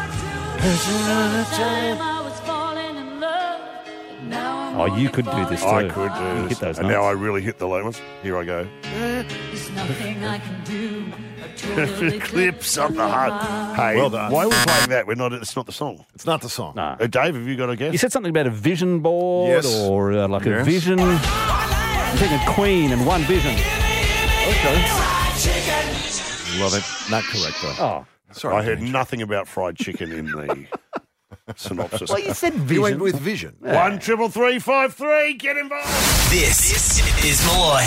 Oh, you could do this too. I could do You this. hit those and now I notes. really hit the low ones. Here I go. There's nothing I can do. but Eclipse of the Heart. Hey, Well done. why are we playing that? We're not. It's not the song. It's not the song. Nah. Uh, Dave, have you got a guess? You said something about a vision board Yes. or uh, like a Yes. vision. I'm thinking Queen and One Vision. Okay. Love it. Not correct, though. Oh. Sorry, I heard James. nothing about fried chicken in the synopsis. Well, you said vision. You went with vision. One triple three five three. Get involved. This is Malloy.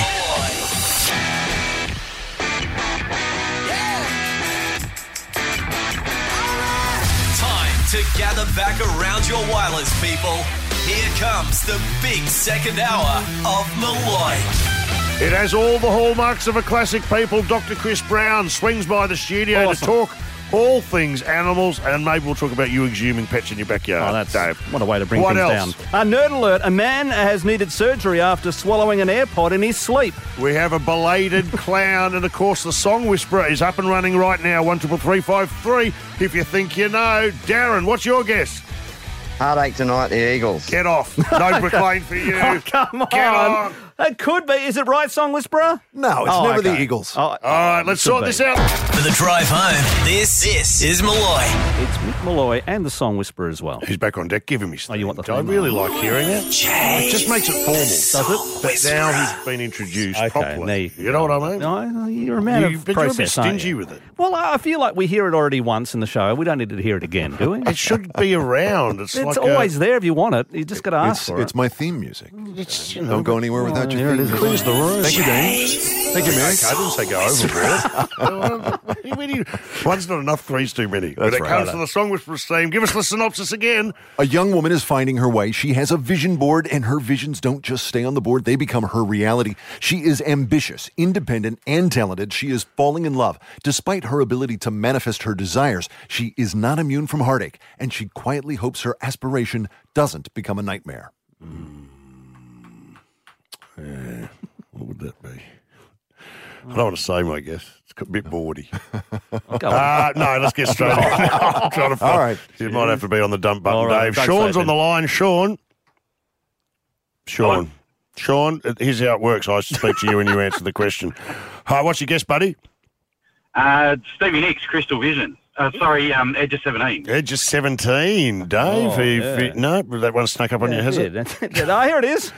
Time to gather back around your wireless, people. Here comes the big second hour of Malloy. It has all the hallmarks of a classic, people. Doctor Chris Brown swings by the studio Awesome. to talk all things animals, and maybe we'll talk about you exhuming pets in your backyard. Oh, that's Dave. what a way to bring What things else? down. Uh, nerd alert: a man has needed surgery after swallowing an AirPod in his sleep. We have a belated clown, and of course the Song Whisperer is up and running right now. One triple three five three. If you think you know, Darren, what's your guess? Heartache tonight, the Eagles. Get off. No McLean for you. Oh, come on. Get on. It could be. Is it right, Song Whisperer? No, it's Oh, never the okay. Eagles. Oh, All right, let's could sort be. this out. For the drive home, this, this is Malloy. It's Mick Malloy and the Song Whisperer as well. He's back on deck. Give him his Oh, you want the I theme? really like hearing it. It just makes it formal. Does it? But now he's been introduced Okay, properly. there you You know what I mean? No, you're a man You- of but you're a bit process, aren't stingy you? with it. Well, I feel like we hear it already once in the show. We don't need to hear it again, do we? It should be around. It's, It's like always a, there if you want it. You just got to ask It's, for it's it. my theme music. It's, you know, Don't go anywhere without here your it theme is. music. Clears the room. Thank you, Dane. Thank you, Mary. Okay, I didn't say go overboard. One's not enough, three's too many. When That's it right. comes to the Song Whisperer's theme, give us the synopsis again. A young woman is finding her way. She has a vision board, and her visions don't just stay on the board, they become her reality. She is ambitious, independent, and talented. She is falling in love. Despite her ability to manifest her desires, she is not immune from heartache, and she quietly hopes her aspiration doesn't become a nightmare. Yeah, what would that be? I don't want to say my guess. It's a bit bawdy. Go on. Uh, no, let's get straight on. I'm trying to find. All right. You might have to be on the dump button, All right, Dave. don't Sean's say on the then. line. Sean. Sean. Sean, uh, here's how it works. I speak to you and you answer the question. Hi, what's your guess, buddy? Uh, Stevie Nicks, Crystal Vision. Uh, sorry, um, Edge of seventeen. Edge of seventeen, Dave. Oh, if yeah. it- no, that one snuck up on you, has Yeah, it? that's it. Oh, here it is.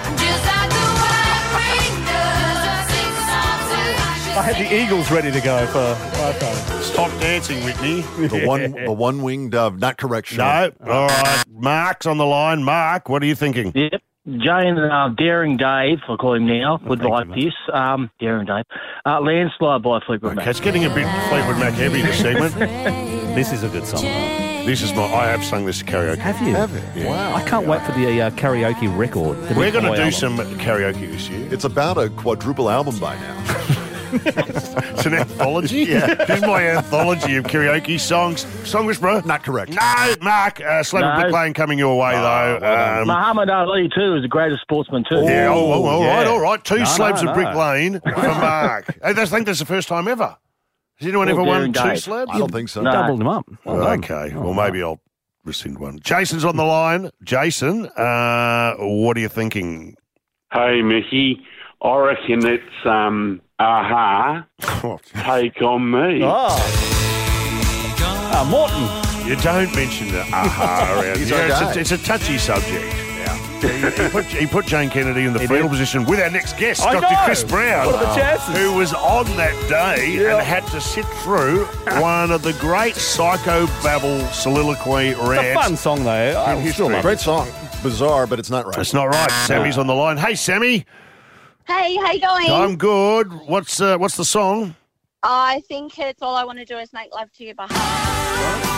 I had the Eagles ready to go for my phone. Stop dancing, Whitney. The one, the one-winged dove. Not correct, Sean. No. All right. Mark's on the line. Mark, what are you thinking? Yep. Jane, uh, Daring Dave, I call him now, would thank like you, this. Um, Daring Dave. Uh, Landslide by Fleetwood Okay, Mac. it's getting a bit Fleetwood Mac heavy, this segment. This is a good song. This is my. I have sung this karaoke. Have you? Have it? Yeah. Wow. I can't wait for the uh, karaoke record. the We're Mick going to Malloy do album. some karaoke this year. It's about a quadruple album by now. It's an anthology. Yeah, this is my anthology of karaoke songs. Song Whisperer. Not correct. No, Mark. Uh, Slab No. Brick Lane coming your way though. Um, Muhammad Ali, too, is the greatest sportsman, too. yeah. Oh, oh, all yeah. right, all right. Two No, slabs no, of Brick no. Lane for Mark. Hey, that's, I think that's the first time ever. Has anyone Well, ever won Daring two Dave. slabs? I don't think so. No. Doubled them up. Well done. Okay. Well, maybe I'll rescind one. Jason's on the line. Jason, uh, what are you thinking? Hey, Mickey, I reckon it's um, Aha, Take On Me. Oh. Ah, Morton. You don't mention the aha around He's here. It's okay. a, it's a touchy subject. Yeah. He, he put, he put Jane Kennedy in the He field did. position with our next guest, I Doctor know. Chris Brown, What are the chances? who was on that day Yeah. and had to sit through one of the great psychobabble soliloquy It's a rants. fun song, though. I history. still love it. Great song. Bizarre, but it's not right. It's not right. Sammy's on the line. Hey, Sammy. Hey, how you going? I'm good. What's uh, what's the song? I think it's All I Want to Do Is Make Love to You by Heart.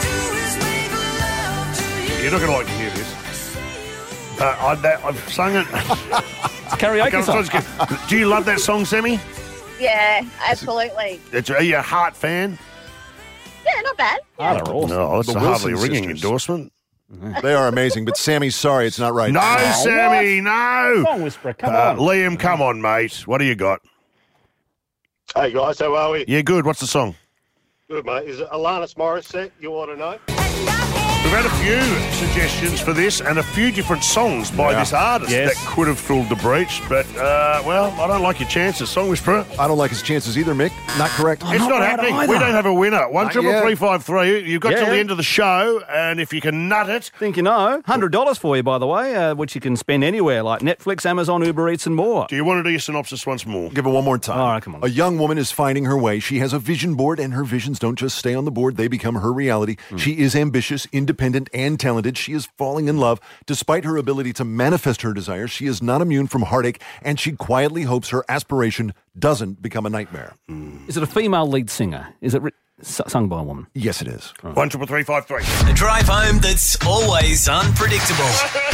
You're not going to like to hear this. Uh, I, that, I've sung it. It's a karaoke Okay, song. do you love that song, Sammy? Yeah, absolutely. It's, are you a Heart fan? Yeah, not bad. Oh, they're awesome. No, that's The a hardly Wilson ringing sisters. endorsement. They are amazing, but Sammy, sorry, it's not right. No, Oh, Sammy, no. Song Whisperer, come Uh, on. Liam, come on, mate. What do you got? Hey guys, how are we? Yeah, good. What's the song? Good, mate. Is it Alanis Morissette? You want to know? had a few suggestions for this and a few different songs by Yeah. this artist Yes. that could have filled the breach, but, uh, well, I don't like your chances. Song Whisperer. I don't like his chances either, Mick. Not correct. It's not, happening. We don't have a winner. One Not triple yet. three five three. You've got Yeah. till the end of the show, and if you can nut it, Think you know. one hundred dollars for you, by the way, uh, which you can spend anywhere, like Netflix, Amazon, Uber Eats and more. do you want to do your synopsis once more? Give it one more time. All right, come on. A young woman is finding her way. She has a vision board, and her visions don't just stay on the board, they become her reality. Hmm. She is ambitious, independent, and talented. She is falling in love. Despite her ability to manifest her desires, she is not immune from heartache, and she quietly hopes her aspiration doesn't become a nightmare. Is it a female lead singer? Is it ri- s- sung by a woman? Yes, it is. One triple three five three. A drive home that's always unpredictable.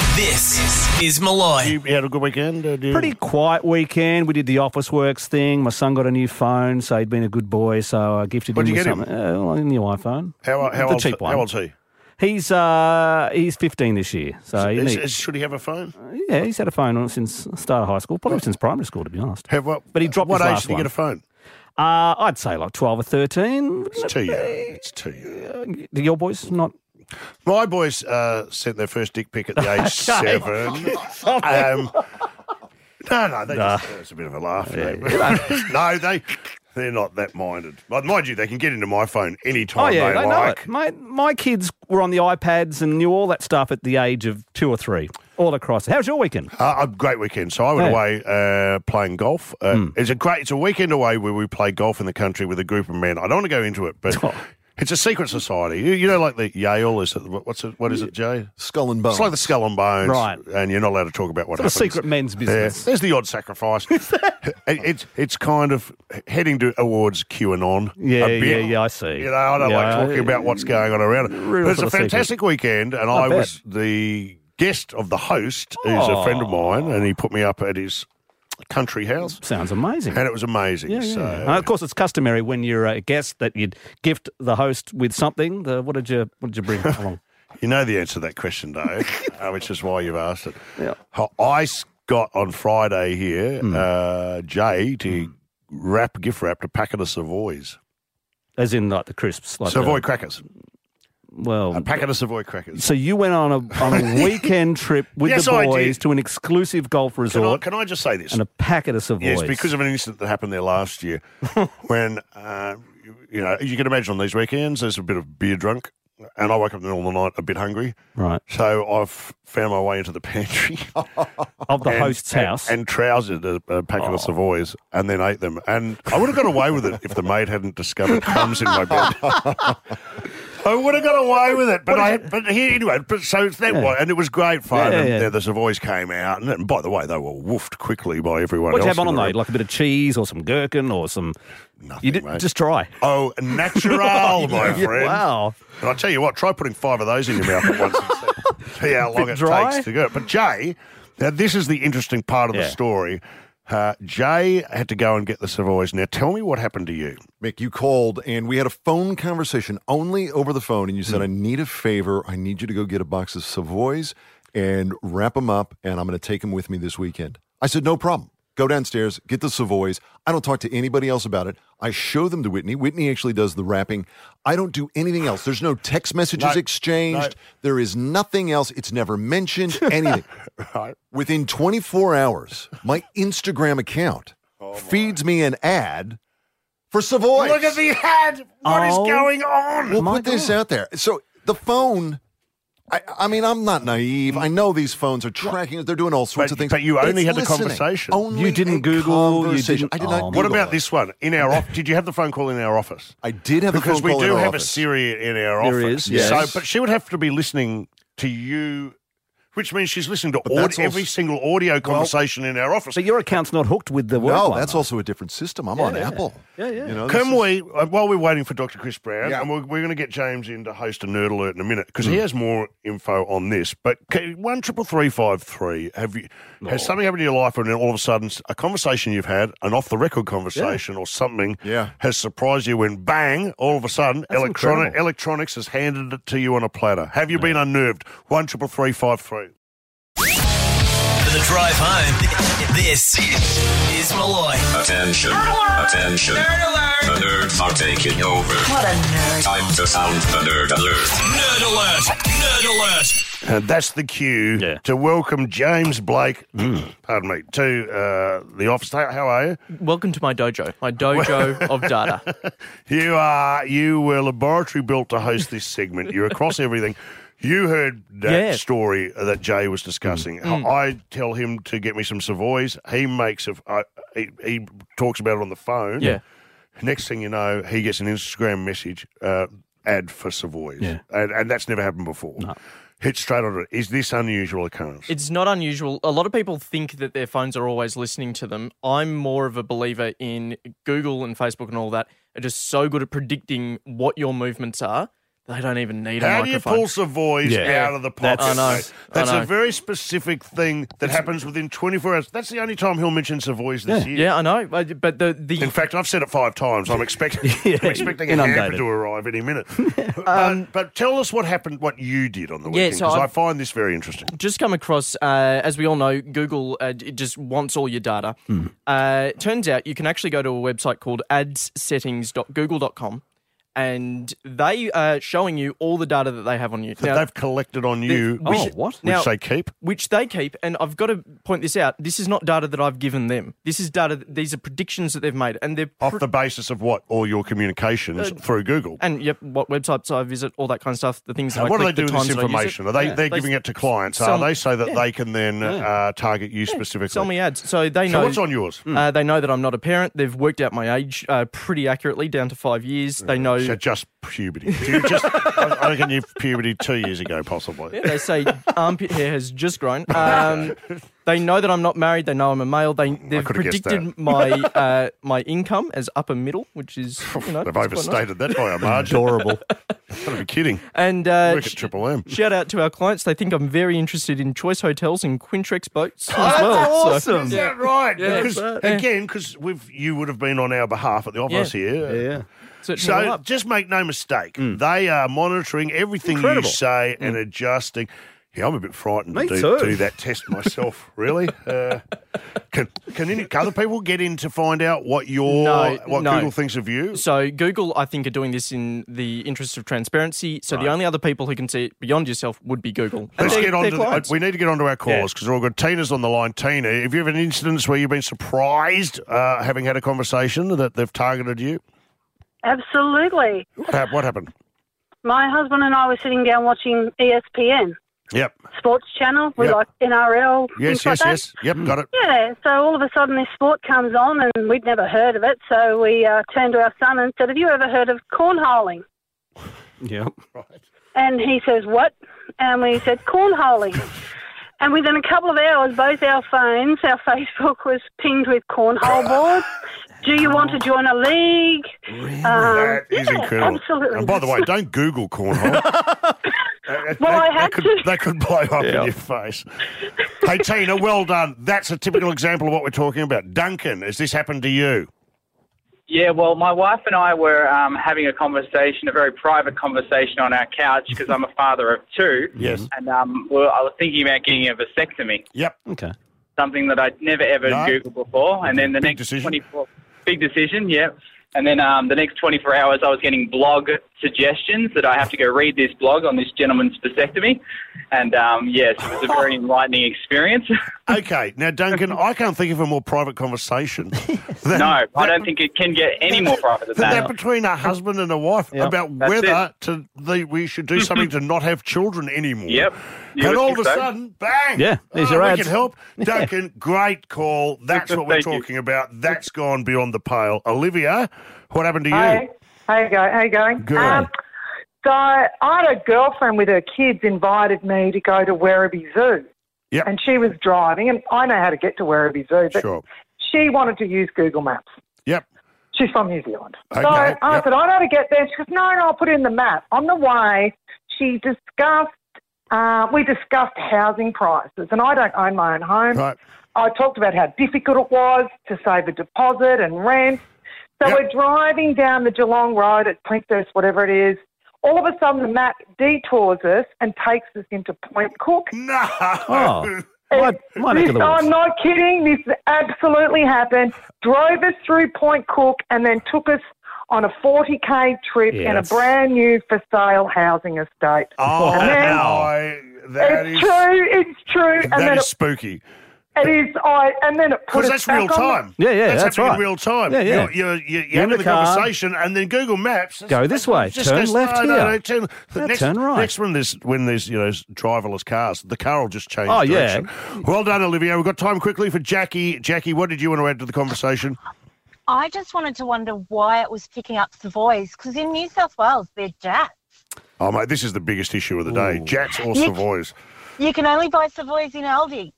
This is Malloy. You had a good weekend? Uh, do you- Pretty quiet weekend. We did the Office Works thing. My son got a new phone, so he'd been a good boy, so I gifted What'd him you with get him? something. Uh, well, a new iPhone. How, how, the old's, cheap one. how old's he? He's uh, he's fifteen this year, so you Is- need- is- should he have a phone? yeah, he's had a phone since the start of high school, probably since primary school, to be honest. Have what? But he dropped What his age last did he one. get a phone? Uh, I'd say like twelve or thirteen. It's too young. It's too young. Do your boys not? My boys uh, sent their first dick pic at the age seven. Um, no, no, they Nah. just, it's a bit of a laugh. Yeah. eh? no, they they're not that minded. But mind you, they can get into my phone anytime Oh yeah, they, they know like. it. My my kids were on the iPads and knew all that stuff at the age of two or three, all across. How's your weekend? Uh, a great weekend. So I went Yeah. away uh, playing golf. Uh, Mm. It's a great. It's a weekend away where we play golf in the country with a group of men. I don't want to go into it, but Oh. it's a secret society. You, you know, like the Yale is it? What's it? What is it, Jay? Skull and Bones. It's like the Skull and Bones, Right. And you're not allowed to talk about what Sort of happens. secret men's Yeah. business. There's the odd sacrifice. it, it's it's kind of heading to towards QAnon. Yeah, a bit. yeah, yeah, I see. You know, I don't Yeah, like talking about what's going on around it. Real But it's sort a of secret. fantastic weekend, and I I, bet. was the guest of the host, who's a friend of mine, and he put me up at his country house. Sounds amazing. And it was amazing. Yeah, yeah. So, And of course, it's customary when you're a guest that you'd gift the host with something. The, what did you What did you bring along? you know the answer to that question, Dave, uh, which is why you've asked it. Yeah. I s- got on Friday here, Hmm. uh, Jay, to wrap, gift wrapped a packet of Savoys. As in, like the crisps, like Savoy the- crackers. Well, A packet of Savoy crackers. so you went on a on a weekend trip with Yes, the I boys did. to an exclusive golf Can I, resort can I just say this? and a packet of Savoys. Yes, because of an incident that happened there last year when, uh, you, you know, you can imagine on these weekends, there's a bit of beer drunk, and I woke up in the middle of the night a bit hungry. Right. So I've found my way into the pantry. Of the and- host's and- house. And trousered a, a packet of Savoys and then ate them. And I would have got away with it if the maid hadn't discovered crumbs in my bed. I would have got away with it, but I. But here, anyway. But so that Yeah. was, and it was great fun. Yeah, and yeah. the, the Savoys came out, and, and by the way, they were woofed quickly by everyone What'd you else. have on in them the though? room. Like a bit of cheese or some gherkin or some. Nothing, You did mate. just try. Oh, natural, my Yeah, friend. wow. And I tell you what, try putting five of those in your mouth at once and see, see how long Bit it dry? takes to go. But Jay, now this is the interesting part of Yeah. the story. Uh, Jay had to go and get the Savoys. Now, tell me what happened to you. Mick, you called and we had a phone conversation only over the phone, and you said, I need a favor. I need you to go get a box of Savoys and wrap them up, and I'm going to take them with me this weekend. I said, no problem. Go downstairs, get the Savoys. I don't talk to anybody else about it. I show them to Whitney. Whitney actually does the wrapping. I don't do anything else. There's no text messages No, exchanged. no. There is nothing else. It's never mentioned, anything. Right. Within twenty-four hours, my Instagram account feeds me an ad for Savoys. Look at the ad. What is Oh, going on? We'll my put this God. out there. So the phone, I, I mean, I'm not naive. I know these phones are tracking. They're doing all sorts But- of things. but you only It's had the listening. conversation. Only You didn't a Google, you conversation. didn't- I did not Oh, What Google about it. this one? In our off, did you have the phone call in our office? I did have the Because phone we call in do our have office. a Siri in our There office. is, yes. So, but she would have to be listening to you, which means she's listening to But aud- that's also- every single audio conversation in our office. But your account's not hooked with the work No, one, that's though. also a different system. I'm on Yeah. Apple. Yeah, yeah. You know, this Can is- we, uh, while we're waiting for Doctor Chris Brown, Yeah. and we're, we're going to get James in to host a Nerd Alert in a minute, because he has more info on this, but can- one triple three five three, have you, has something happened in your life and then all of a sudden a conversation you've had, an off-the-record conversation or something Yeah. has surprised you when bang, all of a sudden, That's electronic, incredible. electronics has handed it to you on a platter. Have you been unnerved? one triple three five three. For the drive home, this is James Malloy. Attention. Attention. Nerd alert. The nerds are taking over. What a nerd. Time to sound the nerd alert. Nerd alert. Nerd alert. And that's the cue yeah. to welcome James Blake, mm, pardon me, to uh, the office. How, how are you? Welcome to my dojo, my dojo of data. You are, you were laboratory built to host this segment. You're across everything. You heard that yeah. story that Jay was discussing. Mm. I tell him to get me some Savoys. He makes a, uh, he, he talks about it on the phone. Yeah. Next thing you know, he gets an Instagram message, uh, ad for Savoys. Yeah. And, and that's never happened before. No. Hit straight on it. Is this unusual occurrence? It's not unusual. A lot of people think that their phones are always listening to them. I'm more of a believer in Google and Facebook and all that are just so good at predicting what your movements are. They don't even need a How microphone. How do you pull Savoys yeah. out of the pocket? That's, I know. That's I know. a very specific thing that happens within twenty-four hours. That's the only time he'll mention Savoys this yeah. year. Yeah, I know. But the, the In fact, I've said it five times. I'm expecting, yeah, I'm expecting a hamper to arrive any minute. um, but, but tell us what happened, what you did on the yeah, weekend, so because I I've find this very interesting. Just come across, uh, as we all know, Google uh, it just wants all your data. Mm. Uh, turns out you can actually go to a website called ads settings dot google dot com. And they are showing you all the data that they have on you. That now, they've collected on you. Which, oh, what? Which now, they keep? Which they keep. And I've got to point this out. This is not data that I've given them. This is data, these are predictions that they've made. And they're pr- Off the basis of what? All your communications uh, through Google? And, yep, what websites I visit, all that kind of stuff, the things that now, I what click, do they do the with this times information? that I Are they, use it. they're Yeah, giving they, it to clients, sell, are they, so that yeah. they can then yeah. uh, target you yeah. specifically? Sell me ads. So they know. So what's on yours? Uh, they know that I'm not a parent. They've worked out my age uh, pretty accurately, down to five years. They know. So just puberty. You just, I reckon you've puberty two years ago, possibly. Yeah, they say armpit hair has just grown. Um, they know that I'm not married. They know I'm a male. They, they've predicted my uh, my income as upper middle, which is, you know, they've overstated nice. that by a margin. Adorable. Gotta be kidding. And uh, work at Triple M. Shout out to our clients. They think I'm very interested in Choice Hotels and Quintrex boats as oh, that's well. Awesome. So, is yeah. that right? Yeah, because, uh, again, because we've you would have been on our behalf at the office yeah. here. Yeah, yeah. So just make no mistake, mm. they are monitoring everything Incredible. you say mm. and adjusting. Yeah, I'm a bit frightened Me to do, do that test myself, really. Uh, can can any other people get in to find out what your no, what no. Google thinks of you? So Google, I think, are doing this in the interest of transparency. So right. the only other people who can see it beyond yourself would be Google. Let's and get on to the, we need to get on to our calls because yeah. we're all good. Tina's on the line. Tina, have you had an instance where you've been surprised uh, having had a conversation that they've targeted you? Absolutely. What, what happened? My husband and I were sitting down watching E S P N. Yep. Sports channel. We yep. like N R L. Yes, yes, like yes. Yep, got it. Yeah, so all of a sudden this sport comes on and we'd never heard of it. So we uh, turned to our son and said, have you ever heard of cornholing? Yep. Right. And he says, what? And we said, cornholing. And within a couple of hours, both our phones, our Facebook was pinged with cornhole boards. Do you want to join a league? Really? Um, that is yeah, incredible. Absolutely. And by the way, don't Google cornhole. uh, well, that, I had that could, to. That could blow up Yep. in your face. Hey, Tina, well done. That's a typical example of what we're talking about. Duncan, has this happened to you? Yeah, well, my wife and I were um, having a conversation, a very private conversation on our couch because I'm a father of two. Yes. And um, well, I was thinking about getting a vasectomy. Yep. Okay. Something that I'd never ever No. Googled before. And then the Big next decision. twenty-four big decision, yeah. And then um, the next twenty-four hours, I was getting blog suggestions that I have to go read this blog on this gentleman's vasectomy. And, um, yes, it was a very enlightening experience. Okay. Now, Duncan, I can't think of a more private conversation. than, no, I don't think it can get any more private than than that. that between a husband and a wife Yep. about That's whether to the, we should do something to not have children anymore. Yep. You And would all of a think so. sudden, bang! Yeah, there's oh, your we ads. can help. Duncan, great call. That's what we're Thank you. talking about. That's gone beyond the pale. Olivia, what happened to you? Hey, how you going? How you going? Good. Um, so I had a girlfriend with her kids invited me to go to Werribee Zoo. Yep. And she was driving, and I know how to get to Werribee Zoo, but Sure. she wanted to use Google Maps. Yep. She's from New Zealand. Okay, So I yep. said, I know how to get there. She goes, no, no, I'll put it in the map. On the way, she discussed, uh, we discussed housing prices, and I don't own my own home. Right. I talked about how difficult it was to save a deposit and rent. So Yep. we're driving down the Geelong Road at Princess, whatever it is. All of a sudden, the map detours us and takes us into Point Cook. No. Oh. My, my neck of the woods. I'm not kidding. This absolutely happened. Drove us through Point Cook and then took us on a forty K trip Yeah, in a that's- brand new for sale housing estate. Oh, and then, no, that it's is true. It's true. and that then is it, spooky. it is. I and then it put Because us that's real back on time. Yeah, yeah, that's, that's happening right. in real time. Yeah, yeah. You're, you're, you're, You're you're in having the the car. conversation, and then Google Maps Go this way. just Turn goes, left no, no, here. no, turn, the Yeah, next, turn right. Next one, there's when there's you know driverless cars, the car will just change. Oh, yeah. direction. Well done, Olivia. We've got time quickly for Jackie. Jackie, what did you want to add to the conversation? I just wanted to wonder why it was picking up Savoys, because in New South Wales, they're Jats. Oh, mate, this is the biggest issue of the day. Jats or You- Savoys? You can only buy Savoys in Aldi.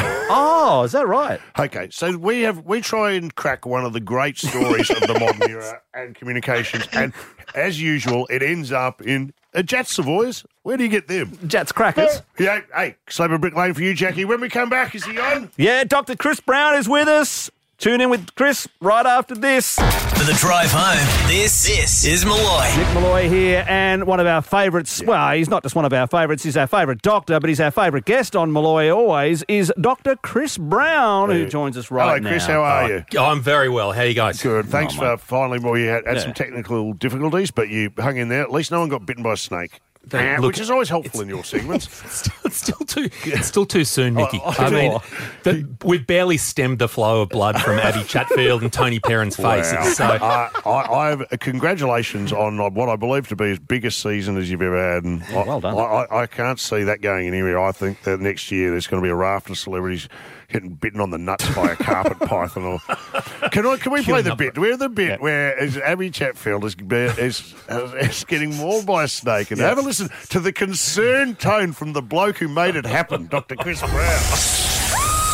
Oh, is that right? Okay, so we have we try and crack one of the great stories of the modern era and communications, and as usual, it ends up in a Jats Savoys. Where do you get them? Jats crackers. Yeah, hey, Slaver Brick Lane for you, Jackie. When we come back, is he on? Yeah, Doctor Chris Brown is with us. Tune in with Chris right after this. For the drive home, this, this is Malloy. Nick Malloy here, and one of our favourites, well, he's not just one of our favourites, he's our favourite doctor, but he's our favourite guest on Malloy always, is Doctor Chris Brown, who joins us right Hello, now. Chris. How are you? Oh, I'm very well. How are you guys? Good. Thanks Oh, for mate. finally. Well, you had, had Yeah. some technical difficulties, but you hung in there. At least no one got bitten by a snake. They- Ah, look, which is always helpful in your segments. It's still too. It's still too soon, Nicky. Oh, oh, I mean, oh. the, we've barely stemmed the flow of blood from Abby Chatfield and Tony Perrin's face. Wow. It's so I, I, I have congratulations on what I believe to be his biggest season as you've ever had, and I, well done. I, I, I can't see that going anywhere. I think that next year there's going to be a raft of celebrities getting bitten on the nuts by a carpet python. Or can I? Can we play the bit? We're the bit where is Abby Chatfield is, is is getting mauled by a snake, and Yeah. have a listen to the concerned tone from the bloke who made it happen, Doctor Chris Brown. It's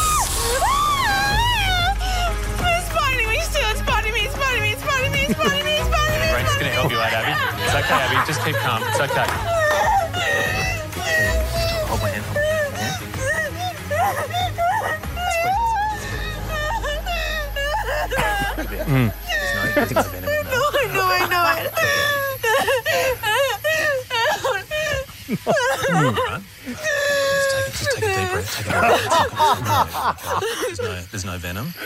biting me still. It's biting me. It's biting me. It's biting me. It's biting me. It's biting me. Rachel's going to help you out, Abby. It's okay, Abby. Just keep calm. It's okay. Hold my hand. Hold my hand. Mm. There's no, there's no venom in No, I know, I know it. Just take a deep breath. Take a deep breath. There's no, there's no venom.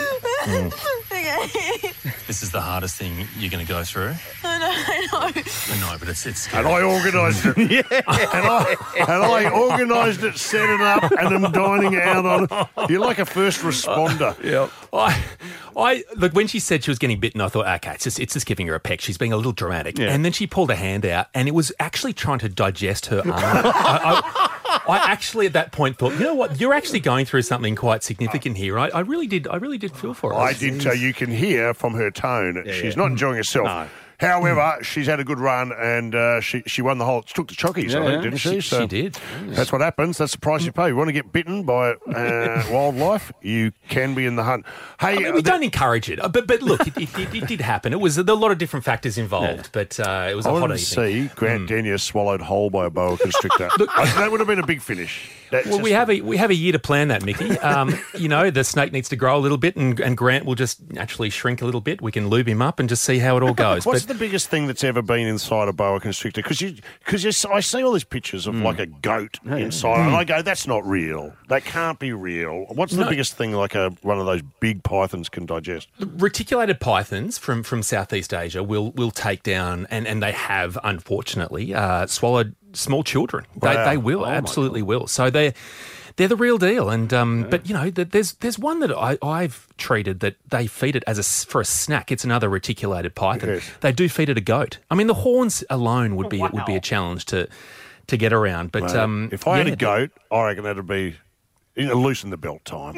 Okay. This is the hardest thing you're going to go through. I know, I know. I know, but it's it's. And I organised it. yeah. And I, and I organised it, set it up, and I'm dining out on it. You're like a first responder. Yeah. I, I look when she said she was getting bitten, I thought, okay, it's just it's just giving her a peck. She's being a little dramatic, Yeah. and then she pulled her hand out, and it was actually trying to digest her arm. I, I, I actually at that point thought, you know what, you're actually going through something quite significant here. I, I really did. I really did feel for her. I did tell you can hear from her tone she's yeah. not enjoying herself. However, she's had a good run and uh, she she won the whole. She took the chockies, Yeah, I think, yeah. didn't she? She- she did. That's what happens. That's the price you pay. You want to get bitten by uh, wildlife, you can be in the hunt. Hey, I mean, we don't encourage it, but but look, it, it, it, it did happen. It was there were a lot of different factors involved, but uh, it was I a hot wanted to evening. see Grant Denyer swallowed whole by a boa constrictor. I think that would have been a big finish. That's Well, we just- have a we have a year to plan that, Mickey. Um, you know, the snake needs to grow a little bit, and, and Grant will just naturally shrink a little bit. We can lube him up and just see how it all goes. What's but the biggest thing that's ever been inside a boa constrictor? Because you, because I see all these pictures of like a goat inside, and I go, "That's not real. That can't be real." What's the No. biggest thing like a one of those big pythons can digest? reticulated pythons from, from Southeast Asia will will take down, and, and they have, unfortunately, uh, swallowed small children. They, Wow. they will, Oh, my absolutely will. So they're, they're the real deal. And um, But, you know, th- there's there's one that I, I've treated that they feed it as a, s- for a snack. It's another reticulated python. Yes. They do feed it a goat. I mean, the horns alone would be would be a challenge to to get around. But Mate, um, if I yeah, had a goat, I reckon that'd be. You know, loosen the belt time.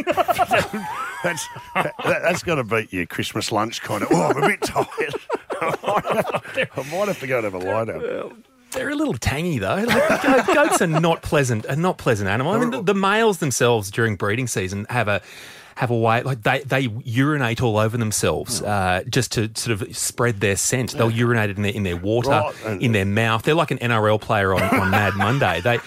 that's that, that's got to beat your Christmas lunch kind of. Oh, I'm a bit tired. I might have, I might have to go and have a lie down. They're a little tangy though. Like, goat- goats are not pleasant. Are not pleasant animals. I mean, the, the males themselves during breeding season have a have a way like they, they urinate all over themselves uh, just to sort of spread their scent. They'll urinate it in their in their water, Right, and- in their mouth. They're like an N R L player on, on Mad Monday. They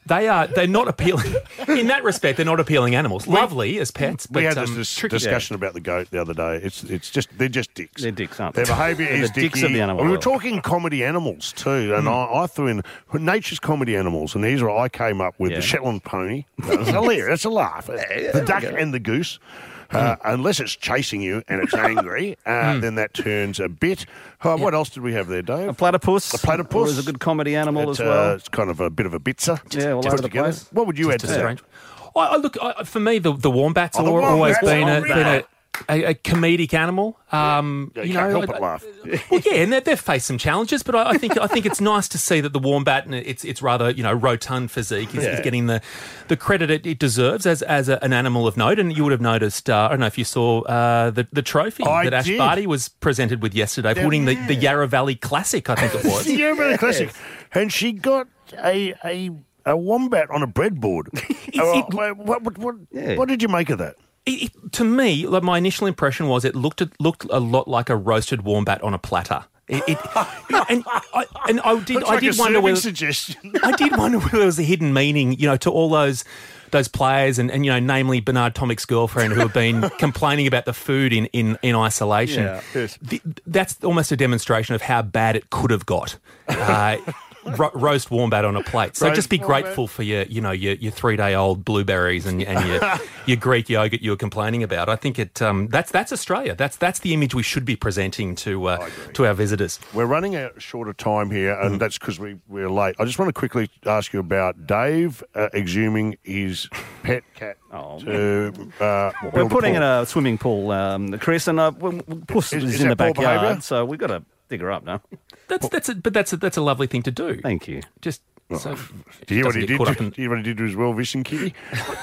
They are. They're not appealing in that respect. They're not appealing animals. Lovely as pets, but we had um, this tricky. discussion about the goat the other day. It's it's just they're just dicks. They're dicks, aren't they? Their behaviour They're is the dicks dicky. of the animal We were world. talking comedy animals too, and I, I threw in nature's comedy animals, and these are I came up with Yeah. the Shetland pony. It's hilarious. It's a laugh. the duck and the goose. Uh, unless it's chasing you and it's angry, uh, then that turns a bit. Uh, what else did we have there, Dave? A platypus. A platypus is a good comedy animal It's, as well. uh, it's kind of a bit of a bitzer. Yeah, all Put over the together. place. What would you add Just to a that? strange- I, I look I, for me. The the wombats Oh, have the always wombats. been a, Oh, been a, yeah. a, a comedic animal. Um, Yeah, you you know, can't help I- but laugh. Well, yeah, and they- they've faced some challenges, but I, I think I think it's nice to see that the wombat and its its rather you know rotund physique is, is Yeah. getting the, the credit it, it deserves as as a, an animal of note. And you would have noticed. Uh, I don't know if you saw uh, the the trophy I that Ash did. Barty was presented with yesterday, Yeah, winning the, yeah. the Yarra Valley Classic. I think it was. Yeah, very classic. And she got a a, a wombat on a breadboard. Oh, what, what, what, what, Yeah. what did you make of that? It, it- to me, like my initial impression was it looked looked a lot like a roasted wombat on a platter. It, it, and I and I did Looks I like did a wonder serving whether suggestion. I did wonder whether there was a hidden meaning, you know, to all those those players and, and you know, namely Bernard Tomic's girlfriend who have been complaining about the food in in, in isolation. Yeah, yes. The- that's almost a demonstration of how bad it could have got. Uh, ro- roast wombat on a plate. So Roast just be wombat. grateful for your, you know, your, your three day old blueberries and, and your, your Greek yogurt you were complaining about. I think it um, that's that's Australia. That's that's the image we should be presenting to uh, to our visitors. We're running out short of time here, and that's because we, we're late. I just want to quickly ask you about Dave uh, exhuming his pet cat Oh, to uh, We're build putting pool. in a swimming pool, um, Chris, and uh, w- w- Puss Is- is, is in the that poor backyard, behaviour? so we've got to dig her up now. That's that's a, but that's a, that's a lovely thing to do. Thank you. Just so Do you hear what doesn't he get did? caught To, up in- do you hear what he did to his well-wishing kitty?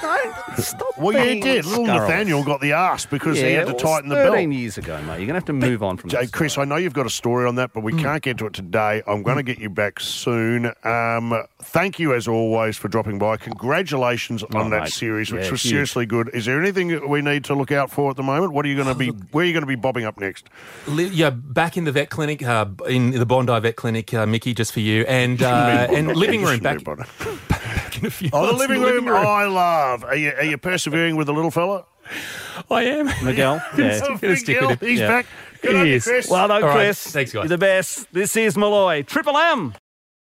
Stop Well, yeah, he being did. Little scurrilous. Nathaniel got the arse because yeah, he had to it was tighten the belt. thirteen years ago, mate. You're going to have to move on from Jay, this. Chris, I know you've got a story on that, but Mm. we can't get to it today. I'm going to get you back soon. Um, thank you, as always, for dropping by. Congratulations on Oh, that mate. series, which Yeah, was huge. seriously good. Is there anything that we need to look out for at the moment? What are you going to be? Where are you going to be bobbing up next? Li- Yeah, back in the vet clinic, uh, in the Bondi Vet Clinic, uh, Mickey, just for you, and uh, and living room back, back in a few Oh, the months in living room. I love. Are you, are you persevering with the little fella? I am. Miguel, yeah. Gonna stick with it. He's Yeah. back. Good on He you, is. Chris. Well done, All right. Chris. Thanks, guys. You're the best. This is Malloy. Triple M.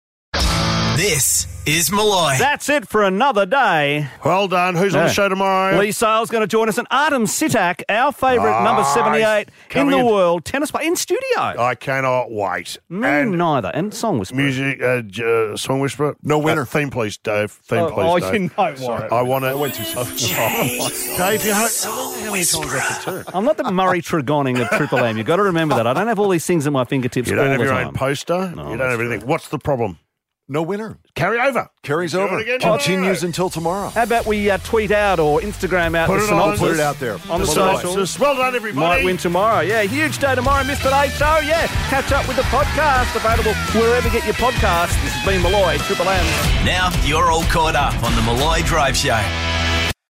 This is Malloy. That's it for another day. Well done. Who's on Yeah. the show tomorrow? Lee Sale's going to join us, and Artem Sitak, our favourite Ah, number seventy-eight in coming the in. world tennis player, in studio. I cannot wait. Me And neither. And song whisperer. music, uh, j- uh, song whisperer. No winner. Uh, theme, please, Dave. Theme, Oh, please, oh, Dave. you know what? I want to. I went too soon. Dave, you know, how many times after two? I'm not the Murray Tregoning of Triple M. You've got to remember that. I don't have all these things at my fingertips You all don't have the your time. own poster. No, you don't that's have anything. What's the problem? No winner. Carry over. Carries Do it over. again Continues tomorrow. until tomorrow. How about we uh, tweet out or Instagram out Put the it on. synopsis Put it out there. on the The socials. synopsis. Well done, everybody. Might win tomorrow. Yeah, huge day tomorrow. Missed Today show. Yeah, catch up with the podcast available wherever you get your podcasts. This has been Malloy, Triple M. Now you're all caught up on the Malloy Drive Show.